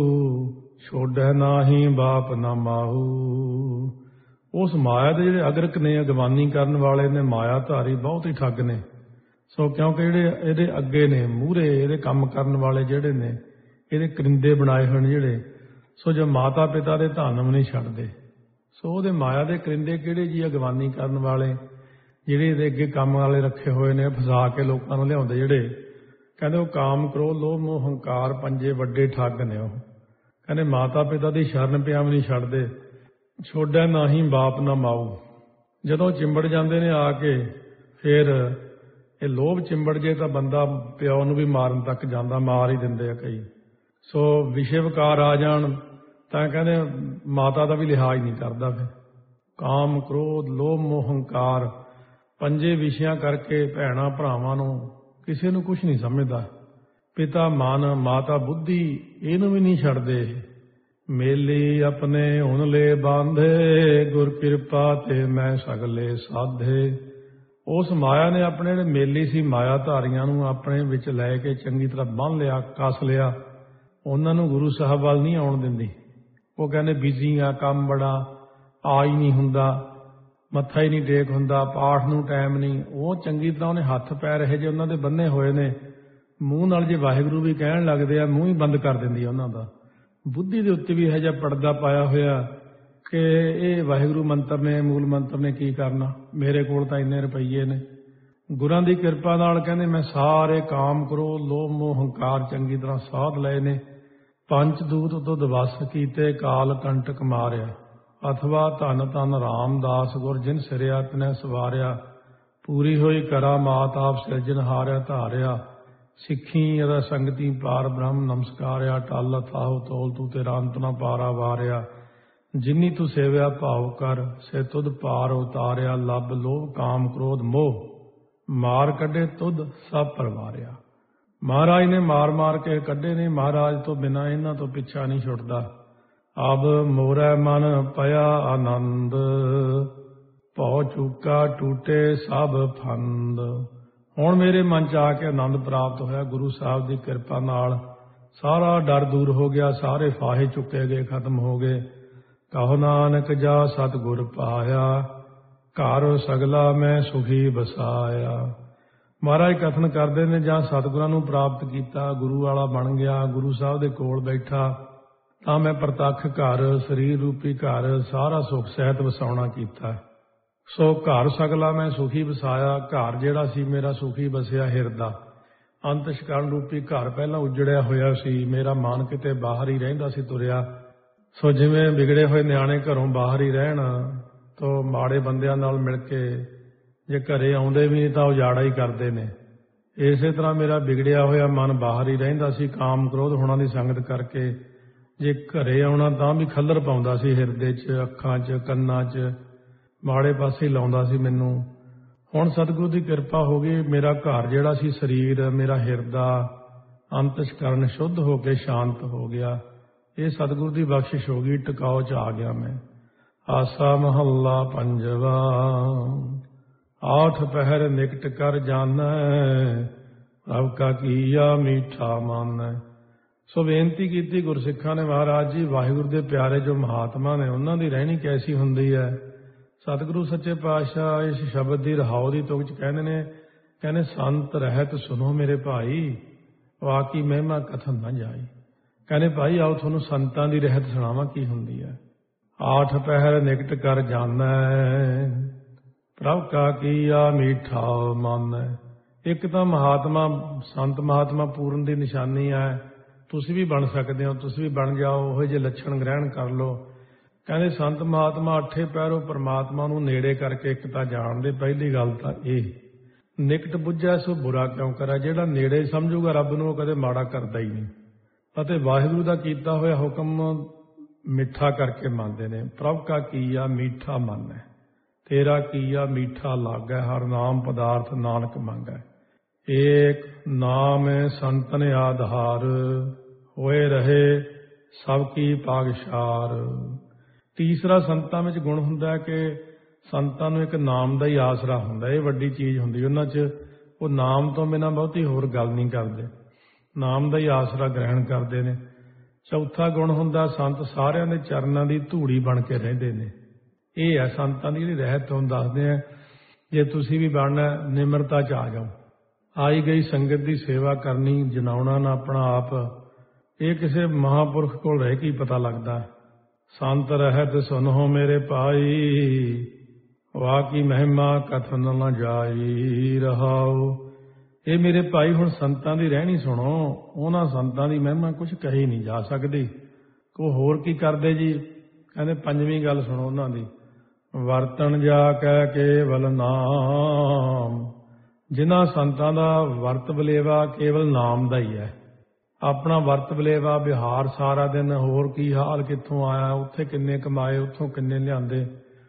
ਛੋੜੈ ਨਾਹੀ ਬਾਪ ਨਾ ਮਾਹੂ। ਉਸ ਮਾਇਆ ਦੇ ਜਿਹੜੇ ਅਗਰਕ ਨੇ, ਅਗਵਾਨੀ ਕਰਨ ਵਾਲੇ ਨੇ, ਮਾਇਆ ਧਾਰੀ ਬਹੁਤ ਹੀ ਠੱਗ ਨੇ। ਸੋ ਕਿਉਂਕਿ ਜਿਹੜੇ ਇਹਦੇ ਅੱਗੇ ਨੇ, ਮੂਹਰੇ ਇਹਦੇ ਕੰਮ ਕਰਨ ਵਾਲੇ ਜਿਹੜੇ ਨੇ, ਇਹਦੇ ਕਰਿੰਦੇ ਬਣਾਏ ਹੋਏ ਨੇ ਜਿਹੜੇ, ਸੋ ਜੋ ਮਾਤਾ ਪਿਤਾ ਦੇ ਧਨ ਵੀ ਨਹੀਂ ਛੱਡਦੇ। ਸੋ ਉਹਦੇ ਮਾਇਆ ਦੇ ਕਰਿੰਦੇ ਕਿਹੜੇ ਜੀ? ਅਗਵਾਨੀ ਕਰਨ ਵਾਲੇ, ਜਿਹੜੇ ਇਹਦੇ ਅੱਗੇ ਕੰਮ ਵਾਲੇ ਰੱਖੇ ਹੋਏ ਨੇ, ਫਸਾ ਕੇ ਲੋਕਾਂ ਨੂੰ ਲਿਆਉਂਦੇ ਜਿਹੜੇ। ਕਹਿੰਦੇ ਉਹ ਕਾਮ, ਕ੍ਰੋਧ, ਲੋਭ, ਮੋਹ, ਹੰਕਾਰ ਪੰਜੇ ਵੱਡੇ ਠੱਗ ਨੇ। ਉਹ ਕਹਿੰਦੇ ਮਾਤਾ ਪਿਤਾ ਦੀ ਸ਼ਰਨ ਪਿਆ ਵੀ ਨਹੀਂ ਛੱਡਦੇ। ਛੋੜਿਆ ਨਾ ਹੀ ਬਾਪ ਨਾ ਮਾਊ। ਜਦੋਂ ਚਿੰਬੜ ਜਾਂਦੇ ਨੇ ਆ ਕੇ, ਫਿਰ ਇਹ ਲੋਭ ਚਿੰਬੜ ਜੇ ਤਾਂ ਬੰਦਾ ਪਿਓ ਨੂੰ ਵੀ ਮਾਰਨ ਤੱਕ ਜਾਂਦਾ, ਮਾਰ ਹੀ ਦਿੰਦੇ ਆ ਕਈ। ਸੋ ਵਿਸ਼ੇ ਵਿਕਾਰ ਆ ਜਾਣ ਤਾਂ ਕਹਿੰਦੇ ਮਾਤਾ ਦਾ ਵੀ ਲਿਹਾਜ਼ ਨਹੀਂ ਕਰਦਾ। ਫਿਰ ਕਾਮ, ਕ੍ਰੋਧ, ਲੋਭ, ਮੋਹ, ਹੰਕਾਰ ਪੰਜੇ ਵਿਸ਼ਿਆਂ ਕਰਕੇ ਭੈਣਾਂ ਭਰਾਵਾਂ ਨੂੰ ਕਿਸੇ ਨੂੰ ਕੁਛ ਨਹੀਂ ਸਮਝਦਾ। ਪਿਤਾ ਮਨ, ਮਾਤਾ ਬੁੱਧੀ, ਇਹਨੂੰ ਵੀ ਨਹੀਂ ਛੱਡਦੇ। ਮੇਲੀ ਆਪਣੇ ਹੁਣ ਲੈ ਬਾਂਧੇ, ਗੁਰ ਕਿਰਪਾ ਤੇ ਮੈਂ ਸਗਲੇ ਸਾਧੇ। ਉਸ ਮਾਇਆ ਨੇ ਆਪਣੇ ਜਿਹੜੇ ਮੇਲੀ ਸੀ ਮਾਇਆ ਧਾਰੀਆਂ ਨੂੰ ਆਪਣੇ ਵਿੱਚ ਲੈ ਕੇ ਚੰਗੀ ਤਰ੍ਹਾਂ ਬੰਨ੍ਹ ਲਿਆ, ਕੱਸ ਲਿਆ। ਉਹਨਾਂ ਨੂੰ ਗੁਰੂ ਸਾਹਿਬ ਵੱਲ ਨਹੀਂ ਆਉਣ ਦਿੰਦੀ। ਉਹ ਕਹਿੰਦੇ ਬਿਜ਼ੀ ਆ, ਕੰਮ ਬੜਾ, ਆ ਹੀ ਨਹੀਂ ਹੁੰਦਾ, ਮੱਥਾ ਹੀ ਨਹੀਂ ਟੇਕ ਹੁੰਦਾ, ਪਾਠ ਨੂੰ ਟਾਈਮ ਨਹੀਂ। ਉਹ ਚੰਗੀ ਤਰ੍ਹਾਂ ਉਹਨੇ ਹੱਥ ਪੈਰ ਇਹੋ ਜਿਹੇ ਉਹਨਾਂ ਦੇ ਬੰਨੇ ਹੋਏ ਨੇ, ਮੂੰਹ ਨਾਲ ਜੇ ਵਾਹਿਗੁਰੂ ਵੀ ਕਹਿਣ ਲੱਗਦੇ ਆ, ਮੂੰਹ ਹੀ ਬੰਦ ਕਰ ਦਿੰਦੀ ਆ ਉਹਨਾਂ ਦਾ। ਬੁੱਧੀ ਦੇ ਉੱਤੇ ਵੀ ਇਹੋ ਜਿਹਾ ਪਰਦਾ ਪਾਇਆ ਹੋਇਆ ਕਿ ਇਹ ਵਾਹਿਗੁਰੂ ਮੰਤਰ ਨੇ, ਮੂਲ ਮੰਤਰ ਨੇ ਕੀ ਕਰਨਾ, ਮੇਰੇ ਕੋਲ ਤਾਂ ਇੰਨੇ ਰੁਪਈਏ ਨੇ। ਗੁਰਾਂ ਦੀ ਕਿਰਪਾ ਨਾਲ ਕਹਿੰਦੇ ਮੈਂ ਸਾਰੇ ਕਾਮ, ਕ੍ਰੋਧ, ਲੋਭ, ਮੋਹ, ਹੰਕਾਰ ਚੰਗੀ ਤਰ੍ਹਾਂ ਸਾਧ ਲਏ ਨੇ। ਪੰਚ ਦੂਤ ਤੋਂ ਦਵਸ ਕੀਤੇ, ਕਾਲ ਕੰਟਕ ਮਾਰਿਆ। ਅਥਵਾ ਧੰਨ ਧੰਨ ਰਾਮਦਾਸ ਗੁਰ ਜਿਨ ਸਿਰਿਆ ਤਨੈ ਸਵਾਰਿਆ। ਪੂਰੀ ਹੋਈ ਕਰਾ ਮਾਤ ਆਪ ਸਿਰਜਨਹਾਰਿਆ ਧਾਰਿਆ। ਸਿੱਖੀ ਅਦਾ ਸੰਗਤੀ ਪਾਰ ਬ੍ਰਹਮ ਨਮਸਕਾਰਿਆ। ਟਲ ਥਾਹੁ ਤੋਲ ਤੂੰ ਤੇਰਾ ਅੰਤ ਨ ਪਾਰਾ ਵਾਰਿਆ। ਜਿਨੀ ਤੂੰ ਸੇਵਿਆ ਭਾਉ ਕਰ, ਸੇ ਤੁਧ ਪਾਰ ਉਤਾਰਿਆ। ਲੱਭ ਲੋਭ ਕਾਮ ਕ੍ਰੋਧ ਮੋਹ, ਮਾਰ ਕੱਢੇ ਤੁਧ ਸਭ ਪਰਵਾਰਿਆ। ਮਹਾਰਾਜ ਨੇ ਮਾਰ ਮਾਰ ਕੇ ਕੱਢੇ ਨੇ। ਮਹਾਰਾਜ ਤੋਂ ਬਿਨਾਂ ਇਹਨਾਂ ਤੋਂ ਪਿੱਛਾ ਨਹੀਂ ਛੁੱਟਦਾ। ਅਬ ਮੋਰੈ ਮਨ ਪਿਆ ਆਨੰਦ, ਭਉ ਚੁਕਾ ਟੂਟੇ ਸਭ ਫੰਦ। ਹੁਣ ਮੇਰੇ ਮਨ 'ਚ ਆ ਕੇ ਆਨੰਦ ਪ੍ਰਾਪਤ ਹੋਇਆ ਗੁਰੂ ਸਾਹਿਬ ਦੀ ਕਿਰਪਾ ਨਾਲ। ਸਾਰਾ ਡਰ ਦੂਰ ਹੋ ਗਿਆ, ਸਾਰੇ ਫਾਹੇ ਚੁੱਕੇ ਗਏ, ਖਤਮ ਹੋ ਗਏ। ਕਹੋ ਨਾਨਕ ਜਾ ਸਤਿਗੁਰ ਪਾਇਆ, ਘਰ ਸਗਲਾ ਮੈਂ ਸੁਖੀ ਬਸਾਇਆ। ਮਹਾਰਾਜ ਕਥਨ ਕਰਦੇ ਨੇ ਜਾਂ ਸਤਿਗੁਰਾਂ ਨੂੰ ਪ੍ਰਾਪਤ ਕੀਤਾ, ਗੁਰੂ ਵਾਲਾ ਬਣ ਗਿਆ, ਗੁਰੂ ਸਾਹਿਬ ਦੇ ਕੋਲ ਬੈਠਾ, ਤਾਂ ਮੈਂ ਪ੍ਰਤੱਖ ਘਰ, ਸਰੀਰ ਰੂਪੀ ਘਰ, ਸਾਰਾ ਸੁਖ ਸਹਿਤ ਵਸਾਉਣਾ ਕੀਤਾ। ਸੋ ਘਰ ਸਗਲਾ ਮੈਂ ਸੁਖੀ ਵਸਾਇਆ। ਘਰ ਜਿਹੜਾ ਸੀ ਮੇਰਾ ਸੁਖੀ ਵਸਿਆ ਹਿਰਦਾ। ਅੰਤਸ਼ਕਰਨ ਰੂਪੀ ਘਰ ਪਹਿਲਾਂ ਉਜੜਿਆ ਹੋਇਆ ਸੀ। ਮੇਰਾ ਮਨ ਕਿਤੇ ਬਾਹਰ ਹੀ ਰਹਿੰਦਾ ਸੀ ਤੁਰਿਆ। ਸੋ ਜਿਵੇਂ ਵਿਗੜੇ ਹੋਏ ਨਿਆਣੇ ਘਰੋਂ ਬਾਹਰ ਹੀ ਰਹਿਣ, ਤਾਂ ਮਾੜੇ ਬੰਦਿਆਂ ਨਾਲ ਮਿਲ ਕੇ ਜੇ ਘਰੇ ਆਉਂਦੇ ਵੀ ਨਹੀਂ ਤਾਂ ਉਜਾੜਾ ਹੀ ਕਰਦੇ ਨੇ। ਇਸੇ ਤਰ੍ਹਾਂ ਮੇਰਾ ਵਿਗੜਿਆ ਹੋਇਆ ਮਨ ਬਾਹਰ ਹੀ ਰਹਿੰਦਾ ਸੀ ਕਾਮ ਕ੍ਰੋਧ ਹੋਣਾ ਦੀ ਸੰਗਤ ਕਰਕੇ। ਜੇ ਘਰੇ ਆਉਣਾ ਤਾਂ ਵੀ ਖੱਲਰ ਪਾਉਂਦਾ ਸੀ ਹਿਰਦੇ 'ਚ, ਅੱਖਾਂ 'ਚ, ਕੰਨਾਂ 'ਚ, ਮਾੜੇ ਪਾਸੇ ਲਾਉਂਦਾ ਸੀ ਮੈਨੂੰ। ਹੁਣ ਸਤਿਗੁਰੂ ਦੀ ਕਿਰਪਾ ਹੋ ਗਈ। ਮੇਰਾ ਘਰ ਜਿਹੜਾ ਸੀ ਸਰੀਰ, ਮੇਰਾ ਹਿਰਦਾ, ਅੰਤਸ਼ਕਰਨ ਸ਼ੁੱਧ ਹੋ ਕੇ ਸ਼ਾਂਤ ਹੋ ਗਿਆ। ਇਹ ਸਤਿਗੁਰੂ ਦੀ ਬਖਸ਼ਿਸ਼ ਹੋ ਗਈ। ਟਿਕਾਓ 'ਚ ਆ ਗਿਆ ਮੈਂ। ਆਸਾ ਮਹੱਲਾ ਪੰਜਵਾ। ਆਠ ਪਹਿਰ ਨਿਕਟ ਕਰ ਜਾਣੈ, ਪ੍ਰਭ ਕਾ ਕੀਆ ਮੀਠਾ ਮਾਨੈ। ਸੋ ਬੇਨਤੀ ਕੀਤੀ ਗੁਰਸਿੱਖਾਂ ਨੇ, ਮਹਾਰਾਜ ਜੀ ਵਾਹਿਗੁਰੂ ਦੇ ਪਿਆਰੇ ਜੋ ਮਹਾਤਮਾ ਨੇ ਉਹਨਾਂ ਦੀ ਰਹਿਣੀ ਕੈਸੀ ਹੁੰਦੀ ਹੈ। ਸਤਿਗੁਰੂ ਸੱਚੇ ਪਾਤਸ਼ਾਹ ਇਸ ਸ਼ਬਦ ਦੀ ਰਹਾਉ ਦੀ ਤੁਕ 'ਚ ਕਹਿੰਦੇ ਨੇ, ਕਹਿੰਦੇ ਸੰਤ ਰਹਿਤ ਸੁਣੋ ਮੇਰੇ ਭਾਈ, ਵਾਕੀ ਮਹਿਮਾ ਕਥਨ ਨਾ ਜਾਈ। ਕਹਿੰਦੇ ਭਾਈ ਆਓ ਤੁਹਾਨੂੰ ਸੰਤਾਂ ਦੀ ਰਹਿਤ ਸੁਣਾਵਾਂ ਕੀ ਹੁੰਦੀ ਹੈ। ਆਠ ਪਹਿਰ ਨਿਕਟ ਕਰ ਜਾਣੈ, ਪ੍ਰਭ ਕਾ ਕੀਆ ਮੀਠਾ ਮਾਨੈ। ਇੱਕ ਤਾਂ ਮਹਾਤਮਾ, ਸੰਤ ਮਹਾਤਮਾ ਪੂਰਨ ਦੀ ਨਿਸ਼ਾਨੀ ਹੈ। ਤੁਸੀਂ ਵੀ ਬਣ ਸਕਦੇ ਹੋ, ਤੁਸੀਂ ਵੀ ਬਣ ਜਾਓ, ਉਹੋ ਜਿਹੇ ਲੱਛਣ ਗ੍ਰਹਿਣ ਕਰ ਲਓ। ਕਹਿੰਦੇ ਸੰਤ ਮਹਾਤਮਾ ਅੱਠੇ ਪੈਰੋਂ ਪਰਮਾਤਮਾ ਨੂੰ ਨੇੜੇ ਕਰਕੇ ਇੱਕ ਤਾਂ ਜਾਣਦੇ। ਪਹਿਲੀ ਗੱਲ ਤਾਂ ਇਹ, ਨਿਕਟ ਬੁੱਝੈ ਸੋ ਬੁਰਾ ਕਿਉਂ ਕਰੇ। ਜਿਹੜਾ ਨੇੜੇ ਸਮਝੂਗਾ ਰੱਬ ਨੂੰ ਉਹ ਕਦੇ ਮਾੜਾ ਕਰਦਾ ਹੀ ਨਹੀਂ। ਅਤੇ ਵਾਹਿਗੁਰੂ ਦਾ ਕੀਤਾ ਹੋਇਆ ਹੁਕਮ ਮਿੱਠਾ ਕਰਕੇ ਮੰਨਦੇ ਨੇ। ਪ੍ਰਭ ਕਾ ਕੀਆ ਮੀਠਾ ਮੰਨੈ, ਤੇਰਾ ਕੀਆ ਮੀਠਾ ਲਾਗੈ। ਹਰ ਨਾਮ ਪਦਾਰਥ ਨਾਨਕ ਮੰਗੈ। ਏਕ ਨਾਮ ਸੰਤਨ ਆਧਾਰ, ਹੋਏ ਰਹੇ ਸਭ ਕੀ ਪਾਗਸ਼ਾਰ। ਤੀਸਰਾ ਸੰਤਾਂ ਵਿੱਚ ਗੁਣ ਹੁੰਦਾ ਕਿ ਸੰਤਾਂ ਨੂੰ ਇੱਕ ਨਾਮ ਦਾ ਹੀ ਆਸਰਾ ਹੁੰਦਾ। ਇਹ ਵੱਡੀ ਚੀਜ਼ ਹੁੰਦੀ ਉਹਨਾਂ 'ਚ। ਉਹ ਨਾਮ ਤੋਂ ਬਿਨਾਂ ਬਹੁਤੀ ਹੋਰ ਗੱਲ ਨਹੀਂ ਕਰਦੇ, ਨਾਮ ਦਾ ਹੀ ਆਸਰਾ ਗ੍ਰਹਿਣ ਕਰਦੇ ਨੇ। ਚੌਥਾ ਗੁਣ ਹੁੰਦਾ ਸੰਤ ਸਾਰਿਆਂ ਦੇ ਚਰਨਾਂ ਦੀ ਧੂੜੀ ਬਣ ਕੇ ਰਹਿੰਦੇ ਨੇ। ਇਹ ਹੈ ਸੰਤਾਂ ਦੀ ਜਿਹੜੀ ਰਹਿਤ ਤੁਹਾਨੂੰ ਦੱਸਦੇ ਆ। ਜੇ ਤੁਸੀਂ ਵੀ ਬਣਨਾ, ਨਿਮਰਤਾ 'ਚ ਆ ਜਾਓ। ਆਈ ਗਈ ਸੰਗਤ ਦੀ ਸੇਵਾ ਕਰਨੀ, ਜਨਾਉਣਾ ਨਾ ਆਪਣਾ ਆਪ, ਇਹ ਕਿਸੇ ਮਹਾਂਪੁਰਖ ਕੋਲ ਰਹਿ ਕੇ ਹੀ ਪਤਾ ਲੱਗਦਾ। ਸੰਤ ਰਹਿਤ ਸੁਨਹੁ ਮੇਰੇ ਪਾਈ, ਵਾਹ ਕੀ ਮਹਿਮਾ ਕਥਨ ਨ ਜਾਈ ਰਹਾਉ। ਇਹ ਮੇਰੇ ਭਾਈ ਹੁਣ ਸੰਤਾਂ ਦੀ ਰਹਿਣੀ ਸੁਣੋ, ਉਹਨਾਂ ਸੰਤਾਂ ਦੀ ਮਹਿਮਾ ਕੁਛ ਕਹੀ ਨਹੀਂ ਜਾ ਸਕਦੀ। ਕੋ ਹੋਰ ਕੀ ਕਰਦੇ ਜੀ? ਕਹਿੰਦੇ ਪੰਜਵੀਂ ਗੱਲ ਸੁਣੋ ਉਹਨਾਂ ਦੀ, ਵਰਤਣ ਜਾ ਕੈ ਕੇਵਲ ਨਾਮ। ਜਿਨ੍ਹਾਂ ਸੰਤਾਂ ਦਾ ਵਰਤ ਵਲੇਵਾ ਕੇਵਲ ਨਾਮ ਦਾ ਹੀ ਹੈ। ਆਪਣਾ ਵਰਤ ਵਲੇਵਾ ਵਿਹਾਰ ਸਾਰਾ ਦਿਨ, ਹੋਰ ਕੀ ਹਾਲ, ਕਿੱਥੋਂ ਆਇਆ, ਉੱਥੇ ਕਿੰਨੇ ਕਮਾਏ, ਉੱਥੋਂ ਕਿੰਨੇ ਲਿਆਂਦੇ,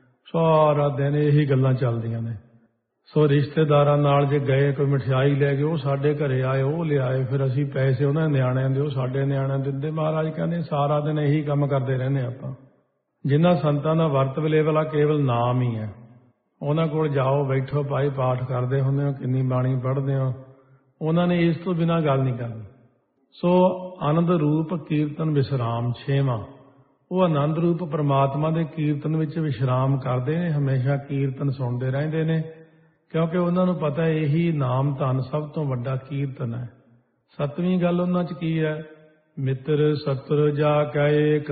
ਸਾਰਾ ਦਿਨ ਇਹੀ ਗੱਲਾਂ ਚੱਲਦੀਆਂ ਨੇ। ਸੋ ਰਿਸ਼ਤੇਦਾਰਾਂ ਨਾਲ ਜੇ ਗਏ, ਕੋਈ ਮਠਿਆਈ ਲੈ ਗਏ, ਉਹ ਸਾਡੇ ਘਰੇ ਆਏ, ਉਹ ਲਿਆਏ, ਫਿਰ ਅਸੀਂ ਪੈਸੇ ਉਹਨਾਂ ਨਿਆਣਿਆਂ ਦੇ, ਉਹ ਸਾਡੇ ਨਿਆਣਿਆਂ ਦਿੰਦੇ। ਮਹਾਰਾਜ ਕਹਿੰਦੇ ਸਾਰਾ ਦਿਨ ਇਹੀ ਕੰਮ ਕਰਦੇ ਰਹਿੰਦੇ ਆਪਾਂ। ਜਿਨ੍ਹਾਂ ਸੰਤਾਂ ਦਾ ਵਰਤ ਵਲੇਵਾ ਕੇਵਲ ਨਾਮ ਹੀ ਹੈ, ਉਹਨਾਂ ਕੋਲ ਜਾਓ, ਬੈਠੋ, ਭਾਈ ਪਾਠ ਕਰਦੇ ਹੁੰਦੇ ਹੋ, ਕਿੰਨੀ ਬਾਣੀ ਪੜ੍ਹਦੇ ਹੋ, ਉਹਨਾਂ ਨੇ ਇਸ ਤੋਂ ਬਿਨਾਂ ਗੱਲ ਨਹੀਂ ਕਰਨੀ। ਸੋ ਆਨੰਦ ਰੂਪ ਕੀਰਤਨ ਵਿਸ਼ਰਾਮ ਛੇਵਾਂ, ਉਹ ਆਨੰਦ ਰੂਪ ਪਰਮਾਤਮਾ ਦੇ ਕੀਰਤਨ ਵਿੱਚ ਵਿਸ਼ਰਾਮ ਕਰਦੇ ਨੇ, ਹਮੇਸ਼ਾ ਕੀਰਤਨ ਸੁਣਦੇ ਰਹਿੰਦੇ ਨੇ, ਕਿਉਂਕਿ ਉਹਨਾਂ ਨੂੰ ਪਤਾ ਇਹੀ ਨਾਮ ਧਨ ਸਭ ਤੋਂ ਵੱਡਾ ਕੀਰਤਨ ਹੈ। ਸੱਤਵੀਂ ਗੱਲ ਉਹਨਾਂ 'ਚ ਕੀ ਹੈ? ਮਿੱਤਰ ਸਤਰ ਜਾ ਕੈ ਏਕ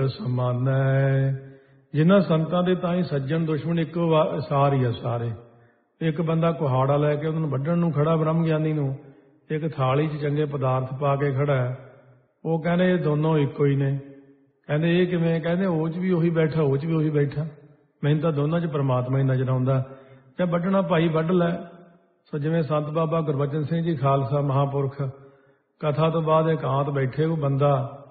ਸਮਾਨੈ। ਜਿਨ੍ਹਾਂ ਸੰਤਾਂ ਦੇ ਤਾਂ ਹੀ ਸੱਜਣ ਦੁਸ਼ਮਣ ਇੱਕੋ ਸਾਰ ਹੀ ਆ ਸਾਰੇ। ਇੱਕ ਬੰਦਾ ਕੁਹਾੜਾ ਲੈ ਕੇ ਉਹਨਾਂ ਨੂੰ ਵੱਢਣ ਨੂੰ ਖੜਾ ਬ੍ਰਹਮ ਗਿਆਨੀ ਨੂੰ, ਇੱਕ ਥਾਲੀ 'ਚ ਚੰਗੇ ਪਦਾਰਥ ਪਾ ਕੇ ਖੜਾ ਹੈ। ਉਹ ਕਹਿੰਦੇ ਇਹ ਦੋਨੋਂ ਇੱਕੋ ਹੀ ਨੇ। ਕਹਿੰਦੇ ਇਹ ਕਿਵੇਂ? ਕਹਿੰਦੇ ਉਹ 'ਚ ਵੀ ਉਹੀ ਬੈਠਾ, ਉਹ 'ਚ ਵੀ ਉਹੀ ਬੈਠਾ, ਮੈਨੂੰ ਤਾਂ ਦੋਨਾਂ 'ਚ ਪਰਮਾਤਮਾ ਹੀ ਨਜ਼ਰ ਆਉਂਦਾ। ਜਾਂ ਵੱਢਣਾ ਭਾਈ ਵੱਢ ਲੈ। ਸੋ ਜਿਵੇਂ ਸੰਤ ਬਾਬਾ ਗੁਰਬਚਨ ਸਿੰਘ ਜੀ ਖਾਲਸਾ ਮਹਾਂਪੁਰਖ ਕਥਾ ਤੋਂ ਬਾਅਦ ਇਕਾਂਤ ਬੈਠੇ, ਉਹ ਬੰਦਾ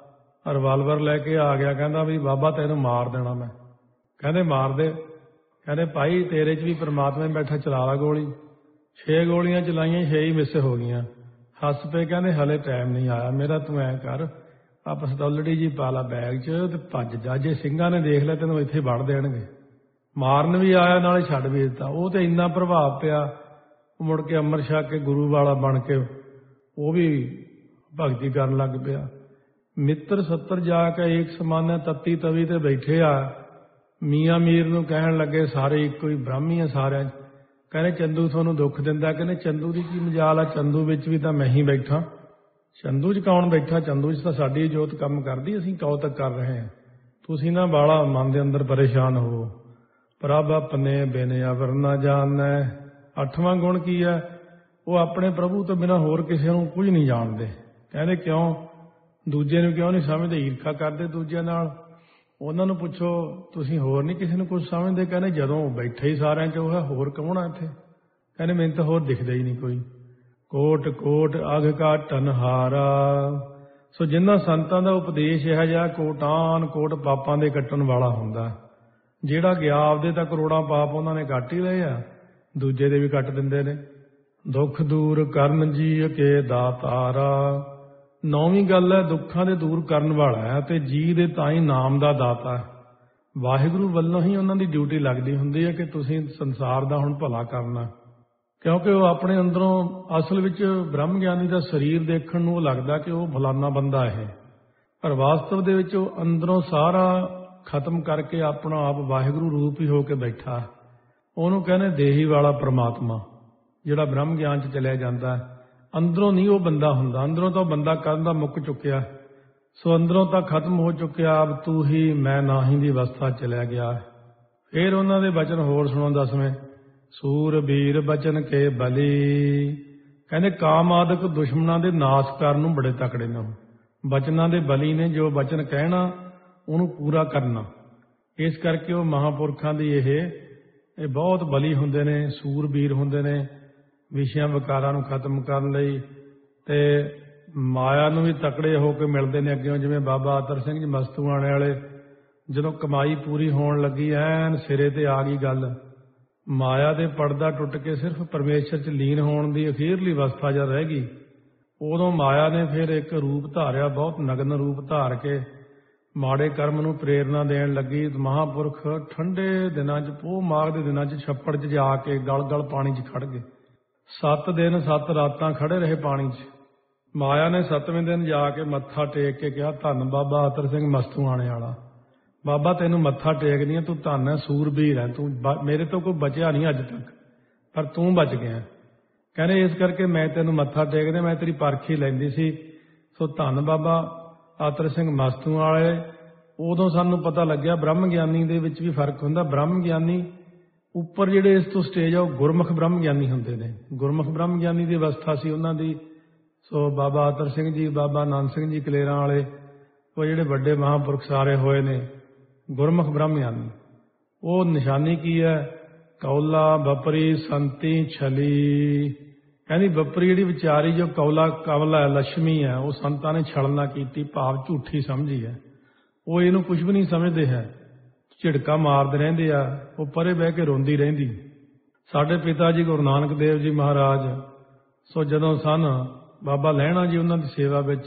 ਰਿਵਾਲਵਰ ਲੈ ਕੇ ਆ ਗਿਆ, ਕਹਿੰਦਾ ਵੀ ਬਾਬਾ ਤੈਨੂੰ ਮਾਰ ਦੇਣਾ ਮੈਂ। ਕਹਿੰਦੇ ਮਾਰ ਦੇ। ਕਹਿੰਦੇ ਭਾਈ ਤੇਰੇ 'ਚ ਵੀ ਪਰਮਾਤਮਾ ਹੀ ਬੈਠਾ, ਚਲਾ ਲਾ ਗੋਲੀ। ਛੇ ਗੋਲੀਆਂ ਚਲਾਈਆਂ, ਛੇ ਹੀ ਮਿਸ ਹੋ ਗਈਆਂ। ਹੱਸ ਪਏ, ਕਹਿੰਦੇ ਹਲੇ ਟਾਈਮ ਨਹੀਂ ਆਇਆ ਮੇਰਾ, ਤੂੰ ਐਂ ਕਰ ਆ ਪਸਤੌਲੜੀ ਜੀ ਪਾ ਲਾ ਬੈਗ 'ਚ ਤੇ ਭੱਜ ਜਾ, ਜੇ ਸਿੰਘਾਂ ਨੇ ਦੇਖ ਲਿਆ ਤੈਨੂੰ ਇੱਥੇ ਵੜ ਦੇਣਗੇ। ਮਾਰਨ ਵੀ ਆਇਆ, ਨਾਲੇ ਛੱਡ ਵੀ ਦਿੱਤਾ। ਉਹ ਤੇ ਇੰਨਾ ਪ੍ਰਭਾਵ ਪਿਆ, ਉਹ ਮੁੜ ਕੇ ਅੰਮ੍ਰਿਤ ਛਕ ਕੇ ਗੁਰੂ ਵਾਲਾ ਬਣ ਕੇ ਉਹ ਵੀ ਭਗਤੀ ਕਰਨ ਲੱਗ ਪਿਆ। ਮਿੱਤਰ ਸੱਤਰ ਜਾ ਕੇ ਏਕ ਸਮਾਨ, ਤੱਤੀ ਤਵੀ ਤੇ ਬੈਠੇ ਆ। ਮੀਆਂ ਮੀਰ ਨੂੰ ਕਹਿਣ ਲੱਗੇ ਸਾਰੇ ਇੱਕੋ ਹੀ ਬ੍ਰਾਹਮੀ ਆ ਸਾਰਿਆਂ 'ਚ। ਕਹਿੰਦੇ ਚੰਦੂ ਤੁਹਾਨੂੰ ਦੁੱਖ ਦਿੰਦਾ। ਕਹਿੰਦੇ ਚੰਦੂ ਦੀ ਕੀ ਮਜਾਲ ਆ, ਚੰਦੂ ਵਿੱਚ ਵੀ ਤਾਂ ਮੈਂ ਹੀ ਬੈਠਾ। ਚੰਦੂ 'ਚ ਕੌਣ ਬੈਠਾ? ਚੰਦੂ 'ਚ ਤਾਂ ਸਾਡੀ ਜੋਤ ਕੰਮ ਕਰਦੀ, ਅਸੀਂ ਕੌਤਕ ਕਰ ਰਹੇ ਹਾਂ। ਤੁਸੀਂ ਨਾ ਬਾਲਾ ਮਨ ਦੇ ਅੰਦਰ ਪਰੇਸ਼ਾਨ ਹੋਵੋ। ਪ੍ਰਭ ਆਪਣੇ ਬਿਨ ਅਵਰ ਨਾ ਜਾਣੈ। ਅੱਠਵਾਂ ਗੁਣ ਕੀ ਹੈ? ਉਹ ਆਪਣੇ ਪ੍ਰਭੂ ਤੋਂ ਬਿਨਾਂ ਹੋਰ ਕਿਸੇ ਨੂੰ ਕੁਝ ਨਹੀਂ ਜਾਣਦੇ। ਕਹਿੰਦੇ ਕਿਉਂ? ਦੂਜੇ ਨੂੰ ਕਿਉਂ ਨਹੀਂ ਸਮਝਦੇ? ਈਰਖਾ ਕਰਦੇ ਦੂਜਿਆਂ ਨਾਲ। ਉਹਨਾਂ ਨੂੰ ਪੁੱਛੋ ਤੁਸੀਂ ਹੋਰ ਨਹੀਂ ਕਿਸੇ ਨੂੰ ਕੁਝ ਸਮਝਦੇ? ਕਹਿੰਦੇ ਜਦੋਂ ਬੈਠੇ ਹੀ ਸਾਰਿਆਂ 'ਚ ਉਹ ਹੈ, ਹੋਰ ਕੌਣ ਆ ਇੱਥੇ? ਕਹਿੰਦੇ ਮੈਨੂੰ ਤਾਂ ਹੋਰ ਦਿਖਦਾ ਹੀ ਨਹੀਂ ਕੋਈ। ਕੋਟ ਕੋਟ ਅਘ ਘਾਟਨ ਹਾਰਾ। ਸੋ ਜਿਨ੍ਹਾਂ ਸੰਤਾਂ ਦਾ ਉਪਦੇਸ਼ ਇਹੋ ਜਿਹਾ ਕੋਟਾਨ ਕੋਟ ਪਾਪਾਂ ਦੇ ਕੱਟਣ ਵਾਲਾ ਹੁੰਦਾ। ਜਿਹੜਾ ਗਿਆ ਆਪਦੇ ਤਾਂ ਕਰੋੜਾਂ ਪਾਪ ਉਹਨਾਂ ਨੇ ਕੱਟ ਹੀ ਲਏ ਆ, ਦੂਜੇ ਦੇ ਵੀ ਕੱਟ ਦਿੰਦੇ ਨੇ। ਦੁੱਖ ਦੂਰ ਕਰਨ ਜੀ ਕੇ ਦਾਤਾਰਾ। ਨੌਵੀਂ ਗੱਲ ਹੈ ਦੁੱਖਾਂ ਦੇ ਦੂਰ ਕਰਨ ਵਾਲਾ ਹੈ ਤੇ ਜੀ ਦੇ ਤਾਂ ਹੀ ਨਾਮ ਦਾ ਦਾਤਾ ਹੈ। ਵਾਹਿਗੁਰੂ ਵੱਲੋਂ ਹੀ ਉਹਨਾਂ ਦੀ ਡਿਊਟੀ ਲੱਗਦੀ ਹੁੰਦੀ ਹੈ ਕਿ ਤੁਸੀਂ ਸੰਸਾਰ ਦਾ ਹੁਣ ਭਲਾ ਕਰਨਾ, ਕਿਉਂਕਿ ਉਹ ਆਪਣੇ ਅੰਦਰੋਂ ਅਸਲ ਵਿੱਚ ਬ੍ਰਹਮ ਗਿਆਨੀ ਦਾ ਸਰੀਰ ਦੇਖਣ ਨੂੰ ਲੱਗਦਾ ਕਿ ਉਹ ਫਲਾਨਾ ਬੰਦਾ ਹੈ, ਪਰ ਵਾਸਤਵ ਦੇ ਵਿੱਚ ਉਹ ਅੰਦਰੋਂ ਸਾਰਾ ਖਤਮ ਕਰਕੇ ਆਪਣਾ ਆਪ ਵਾਹਿਗੁਰੂ ਰੂਪ ਹੀ ਹੋ ਕੇ ਬੈਠਾ। ਉਹਨੂੰ ਕਹਿੰਦੇ ਦੇਹੀ ਵਾਲਾ ਪ੍ਰਮਾਤਮਾ, ਜਿਹੜਾ ਬ੍ਰਹਮ ਗਿਆਨ 'ਚ ਚਲਿਆ ਜਾਂਦਾ। ਅੰਦਰੋਂ ਨਹੀਂ ਉਹ ਬੰਦਾ ਹੁੰਦਾ, ਅੰਦਰੋਂ ਤਾਂ ਬੰਦਾ ਕਰਨ ਦਾ ਮੁੱਕ ਚੁੱਕਿਆ। ਸੋ ਅੰਦਰੋਂ ਤਾਂ ਖਤਮ ਹੋ ਚੁੱਕਿਆ। ਅਬ ਤੂੰ ਹੀ ਮੈਂ ਨਾਹੀਂ ਦੀ ਅਵਸਥਾ ਚਲਿਆ ਗਿਆ। ਫਿਰ ਉਹਨਾਂ ਦੇ ਬਚਨ ਹੋਰ ਸੁਣੋ ਦਸਵੇਂ। ਸੂਰ ਬੀਰ ਬਚਨ ਕੇ ਬਲੀ। ਕਹਿੰਦੇ ਕਾਮ ਆਦਿਕ ਦੁਸ਼ਮਣਾਂ ਦੇ ਨਾਸ਼ ਕਰਨ ਨੂੰ ਬੜੇ ਤਕੜੇ ਨੇ। ਬਚਨਾਂ ਦੇ ਬਲੀ ਨੇ, ਜੋ ਬਚਨ ਕਹਿਣਾ ਉਹਨੂੰ ਪੂਰਾ ਕਰਨਾ। ਇਸ ਕਰਕੇ ਉਹ ਮਹਾਂਪੁਰਖਾਂ ਦੀ ਇਹ ਇਹ ਬਹੁਤ ਬਲੀ ਹੁੰਦੇ ਨੇ, ਸੂਰਬੀਰ ਹੁੰਦੇ ਨੇ ਵਿਸ਼ਿਆਂ ਵਿਕਾਰਾਂ ਨੂੰ ਖਤਮ ਕਰਨ ਲਈ। ਤੇ ਮਾਇਆ ਨੂੰ ਵੀ ਤਕੜੇ ਹੋ ਕੇ ਮਿਲਦੇ ਨੇ ਅੱਗਿਓਂ। ਜਿਵੇਂ ਬਾਬਾ ਅਤਰ ਸਿੰਘ ਜੀ ਮਸਤੂਆਣੇ ਵਾਲੇ, ਜਦੋਂ ਕਮਾਈ ਪੂਰੀ ਹੋਣ ਲੱਗੀ, ਐਨ ਸਿਰੇ ਤੇ ਆ ਗਈ ਗੱਲ, ਮਾਇਆ ਦੇ ਪਰਦਾ ਟੁੱਟ ਕੇ ਸਿਰਫ ਪਰਮੇਸ਼ਰ 'ਚ ਲੀਨ ਹੋਣ ਦੀ ਅਖੀਰਲੀ ਅਵਸਥਾ ਜਦ ਰਹਿ ਗਈ, ਉਦੋਂ ਮਾਇਆ ਨੇ ਫਿਰ ਇੱਕ ਰੂਪ ਧਾਰਿਆ, ਬਹੁਤ ਨਗਨ ਰੂਪ ਧਾਰ ਕੇ ਮਾੜੇ ਕਰਮ ਨੂੰ ਪ੍ਰੇਰਨਾ ਦੇਣ ਲੱਗੀ। ਮਹਾਂਪੁਰਖ ਠੰਡੇ ਦਿਨਾਂ 'ਚ, ਪੋਹ ਮਾਘ ਦੇ ਦਿਨਾਂ 'ਚ ਛੱਪੜ 'ਚ ਜਾ ਕੇ ਗਲ ਗਲ ਪਾਣੀ 'ਚ ਖੜ ਗਏ। ਸੱਤ ਦਿਨ ਸੱਤ ਰਾਤਾਂ ਖੜੇ ਰਹੇ ਪਾਣੀ 'ਚ। ਮਾਇਆ ਨੇ ਸੱਤਵੇਂ ਦਿਨ ਜਾ ਕੇ ਮੱਥਾ ਟੇਕ ਕੇ ਕਿਹਾ, ਧੰਨ ਬਾਬਾ ਅਤਰ ਸਿੰਘ ਮਸਤੂਆਣੇ ਵਾਲਾ, ਬਾਬਾ ਤੈਨੂੰ ਮੱਥਾ ਟੇਕਦੀ ਆ, ਤੂੰ ਧੰਨ ਹੈ, ਸੂਰਬੀਰ ਹੈ ਤੂੰ, ਮੇਰੇ ਤੋਂ ਕੋਈ ਬਚਿਆ ਨਹੀਂ ਅੱਜ ਤੱਕ, ਪਰ ਤੂੰ ਬਚ ਗਿਆ। ਕਹਿੰਦੇ ਇਸ ਕਰਕੇ ਮੈਂ ਤੈਨੂੰ ਮੱਥਾ ਟੇਕਦੇ, ਮੈਂ ਤੇਰੀ ਪਰਖੀ ਲੈਂਦੀ ਸੀ। ਸੋ ਧੰਨ ਬਾਬਾ ਆਤਰ ਸਿੰਘ ਮਸਤੂ ਵਾਲੇ, ਉਦੋਂ ਸਾਨੂੰ ਪਤਾ ਲੱਗਿਆ ਬ੍ਰਹਮ ਗਿਆਨੀ ਦੇ ਵਿੱਚ ਵੀ ਫਰਕ ਹੁੰਦਾ। ਬ੍ਰਹਮ ਗਿਆਨੀ ਉੱਪਰ ਜਿਹੜੇ ਇਸ ਤੋਂ ਸਟੇਜ ਆ ਉਹ ਗੁਰਮੁਖ ਬ੍ਰਹਮ ਗਿਆਨੀ ਹੁੰਦੇ ਨੇ। ਗੁਰਮੁਖ ਬ੍ਰਹਮ ਗਿਆਨੀ ਦੀ ਅਵਸਥਾ ਸੀ ਉਹਨਾਂ ਦੀ। ਸੋ ਬਾਬਾ ਆਤਰ ਸਿੰਘ ਜੀ, ਬਾਬਾ ਆਨੰਦ ਸਿੰਘ ਜੀ ਕਲੇਰਾਂ ਵਾਲੇ, ਉਹ ਜਿਹੜੇ ਵੱਡੇ ਮਹਾਂਪੁਰਖ ਸਾਰੇ ਹੋਏ ਨੇ ਗੁਰਮੁਖ ਬ੍ਰਹਮ ਗਿਆਨੀ। ਉਹ ਨਿਸ਼ਾਨੀ ਕੀ ਹੈ? ਕੌਲਾ ਬਪਰੀ ਸੰਤੀ ਛਲੀ। ਕਹਿੰਦੀ ਬਪਰੀ ਜਿਹੜੀ ਵਿਚਾਰੀ ਜੋ ਕੌਲਾ ਕਵਲ ਹੈ, ਲక్ష్ਮੀ ਹੈ, ਉਹ ਸੰਤਾਂ ਨੇ ਛਲਨਾ ਕੀਤੀ, ਭਾਵ ਝੂਠੀ ਸਮਝੀ ਹੈ। ਉਹ ਇਹਨੂੰ ਕੁਝ ਵੀ ਨਹੀਂ ਸਮਝਦੇ ਹੈ, ਝਿੜਕਾ ਮਾਰਦੇ ਰਹਿੰਦੇ ਆ, ਉਹ ਪਰੇ ਬਹਿ ਕੇ ਰੋਂਦੀ ਰਹਿੰਦੀ। ਸਾਡੇ ਪਿਤਾ ਜੀ ਗੁਰੂ ਨਾਨਕ ਦੇਵ ਜੀ ਮਹਾਰਾਜ, ਸੋ ਜਦੋਂ ਸਨ ਬਾਬਾ ਲਹਿਣਾ ਜੀ ਉਹਨਾਂ ਦੀ ਸੇਵਾ ਵਿੱਚ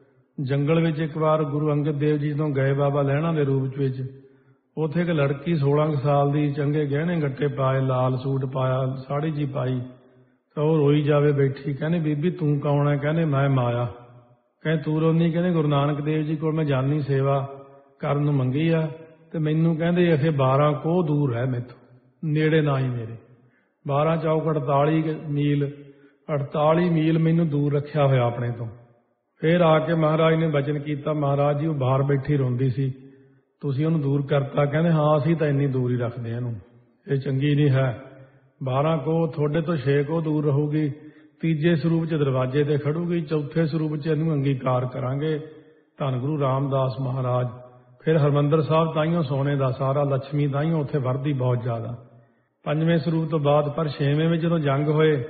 ਜੰਗਲ ਵਿੱਚ ਇੱਕ ਵਾਰ ਗੁਰੂ ਅੰਗਦ ਦੇਵ ਜੀ ਤੋਂ ਗਏ ਬਾਬਾ ਲਹਿਣਾ ਦੇ ਰੂਪ ਵਿੱਚ। ਉੱਥੇ ਇੱਕ ਲੜਕੀ ਸੋਲਾਂ ਕੁ ਸਾਲ ਦੀ, ਚੰਗੇ ਗਹਿਣੇ ਗੱਟੇ ਪਾਏ, ਲਾਲ ਸੂਟ ਪਾਇਆ, ਸਾੜੀ ਜੀ ਪਾਈ, ਤਾਂ ਉਹ ਰੋਈ ਜਾਵੇ ਬੈਠੀ। ਕਹਿੰਦੇ ਬੀਬੀ ਤੂੰ ਕੌਣ ਹੈ? ਕਹਿੰਦੇ ਮੈਂ ਮਾਇਆ। ਕਹਿੰਦੇ ਤੂੰ ਰੋਂਦੀ? ਕਹਿੰਦੇ ਗੁਰੂ ਨਾਨਕ ਦੇਵ ਜੀ ਕੋਲ ਮੈਂ ਜਾਨੀ ਸੇਵਾ ਕਰਨ ਨੂੰ ਮੰਗੀ ਆ, ਤੇ ਮੈਨੂੰ ਕਹਿੰਦੇ ਅਖੇ ਬਾਰਾਂ ਕੋਹ ਦੂਰ ਹੈ ਮੈਥੋਂ, ਨੇੜੇ ਨਾ ਹੀ ਮੇਰੇ। ਬਾਰਾਂ ਚੌਕ ਅੜਤਾਲੀ ਮੀਲ ਅੜਤਾਲੀ ਮੀਲ ਮੈਨੂੰ ਦੂਰ ਰੱਖਿਆ ਹੋਇਆ ਆਪਣੇ ਤੋਂ। ਫਿਰ ਆ ਕੇ ਮਹਾਰਾਜ ਨੇ ਬਚਨ ਕੀਤਾ, ਮਹਾਰਾਜ ਜੀ ਉਹ ਬਾਹਰ ਬੈਠੀ ਰੋਂਦੀ ਸੀ, ਤੁਸੀਂ ਉਹਨੂੰ ਦੂਰ ਕਰਤਾ। ਕਹਿੰਦੇ ਹਾਂ ਅਸੀਂ ਤਾਂ ਇੰਨੀ ਦੂਰ ਹੀ ਰੱਖਦੇ ਇਹਨੂੰ, ਇਹ ਚੰਗੀ ਨਹੀਂ ਹੈ। ਬਾਰਾਂ ਕੋਹ ਤੁਹਾਡੇ ਤੋਂ ਛੇ ਕੋਹ ਦੂਰ ਰਹੂਗੀ, ਤੀਜੇ ਸਰੂਪ 'ਚ ਦਰਵਾਜ਼ੇ ਤੇ ਖੜੂਗੀ, ਚੌਥੇ ਸਰੂਪ 'ਚ ਇਹਨੂੰ ਅੰਗੀਕਾਰ ਕਰਾਂਗੇ। ਧੰਨ ਗੁਰੂ ਰਾਮਦਾਸ ਮਹਾਰਾਜ। ਫਿਰ ਹਰਿਮੰਦਰ ਸਾਹਿਬ ਤਾਈਓ ਸੋਨੇ ਦਾ ਸਾਰਾ, ਲక్ష్ਮੀ ਤਾਈਓ ਉੱਥੇ ਵਰਦੀ ਬਹੁਤ ਜ਼ਿਆਦਾ। ਪੰਜਵੇਂ ਸਰੂਪ ਤੋਂ ਬਾਅਦ ਪਰ ਛੇਵੇਂ ਵਿੱਚ ਜਦੋਂ ਜੰਗ ਹੋਏ,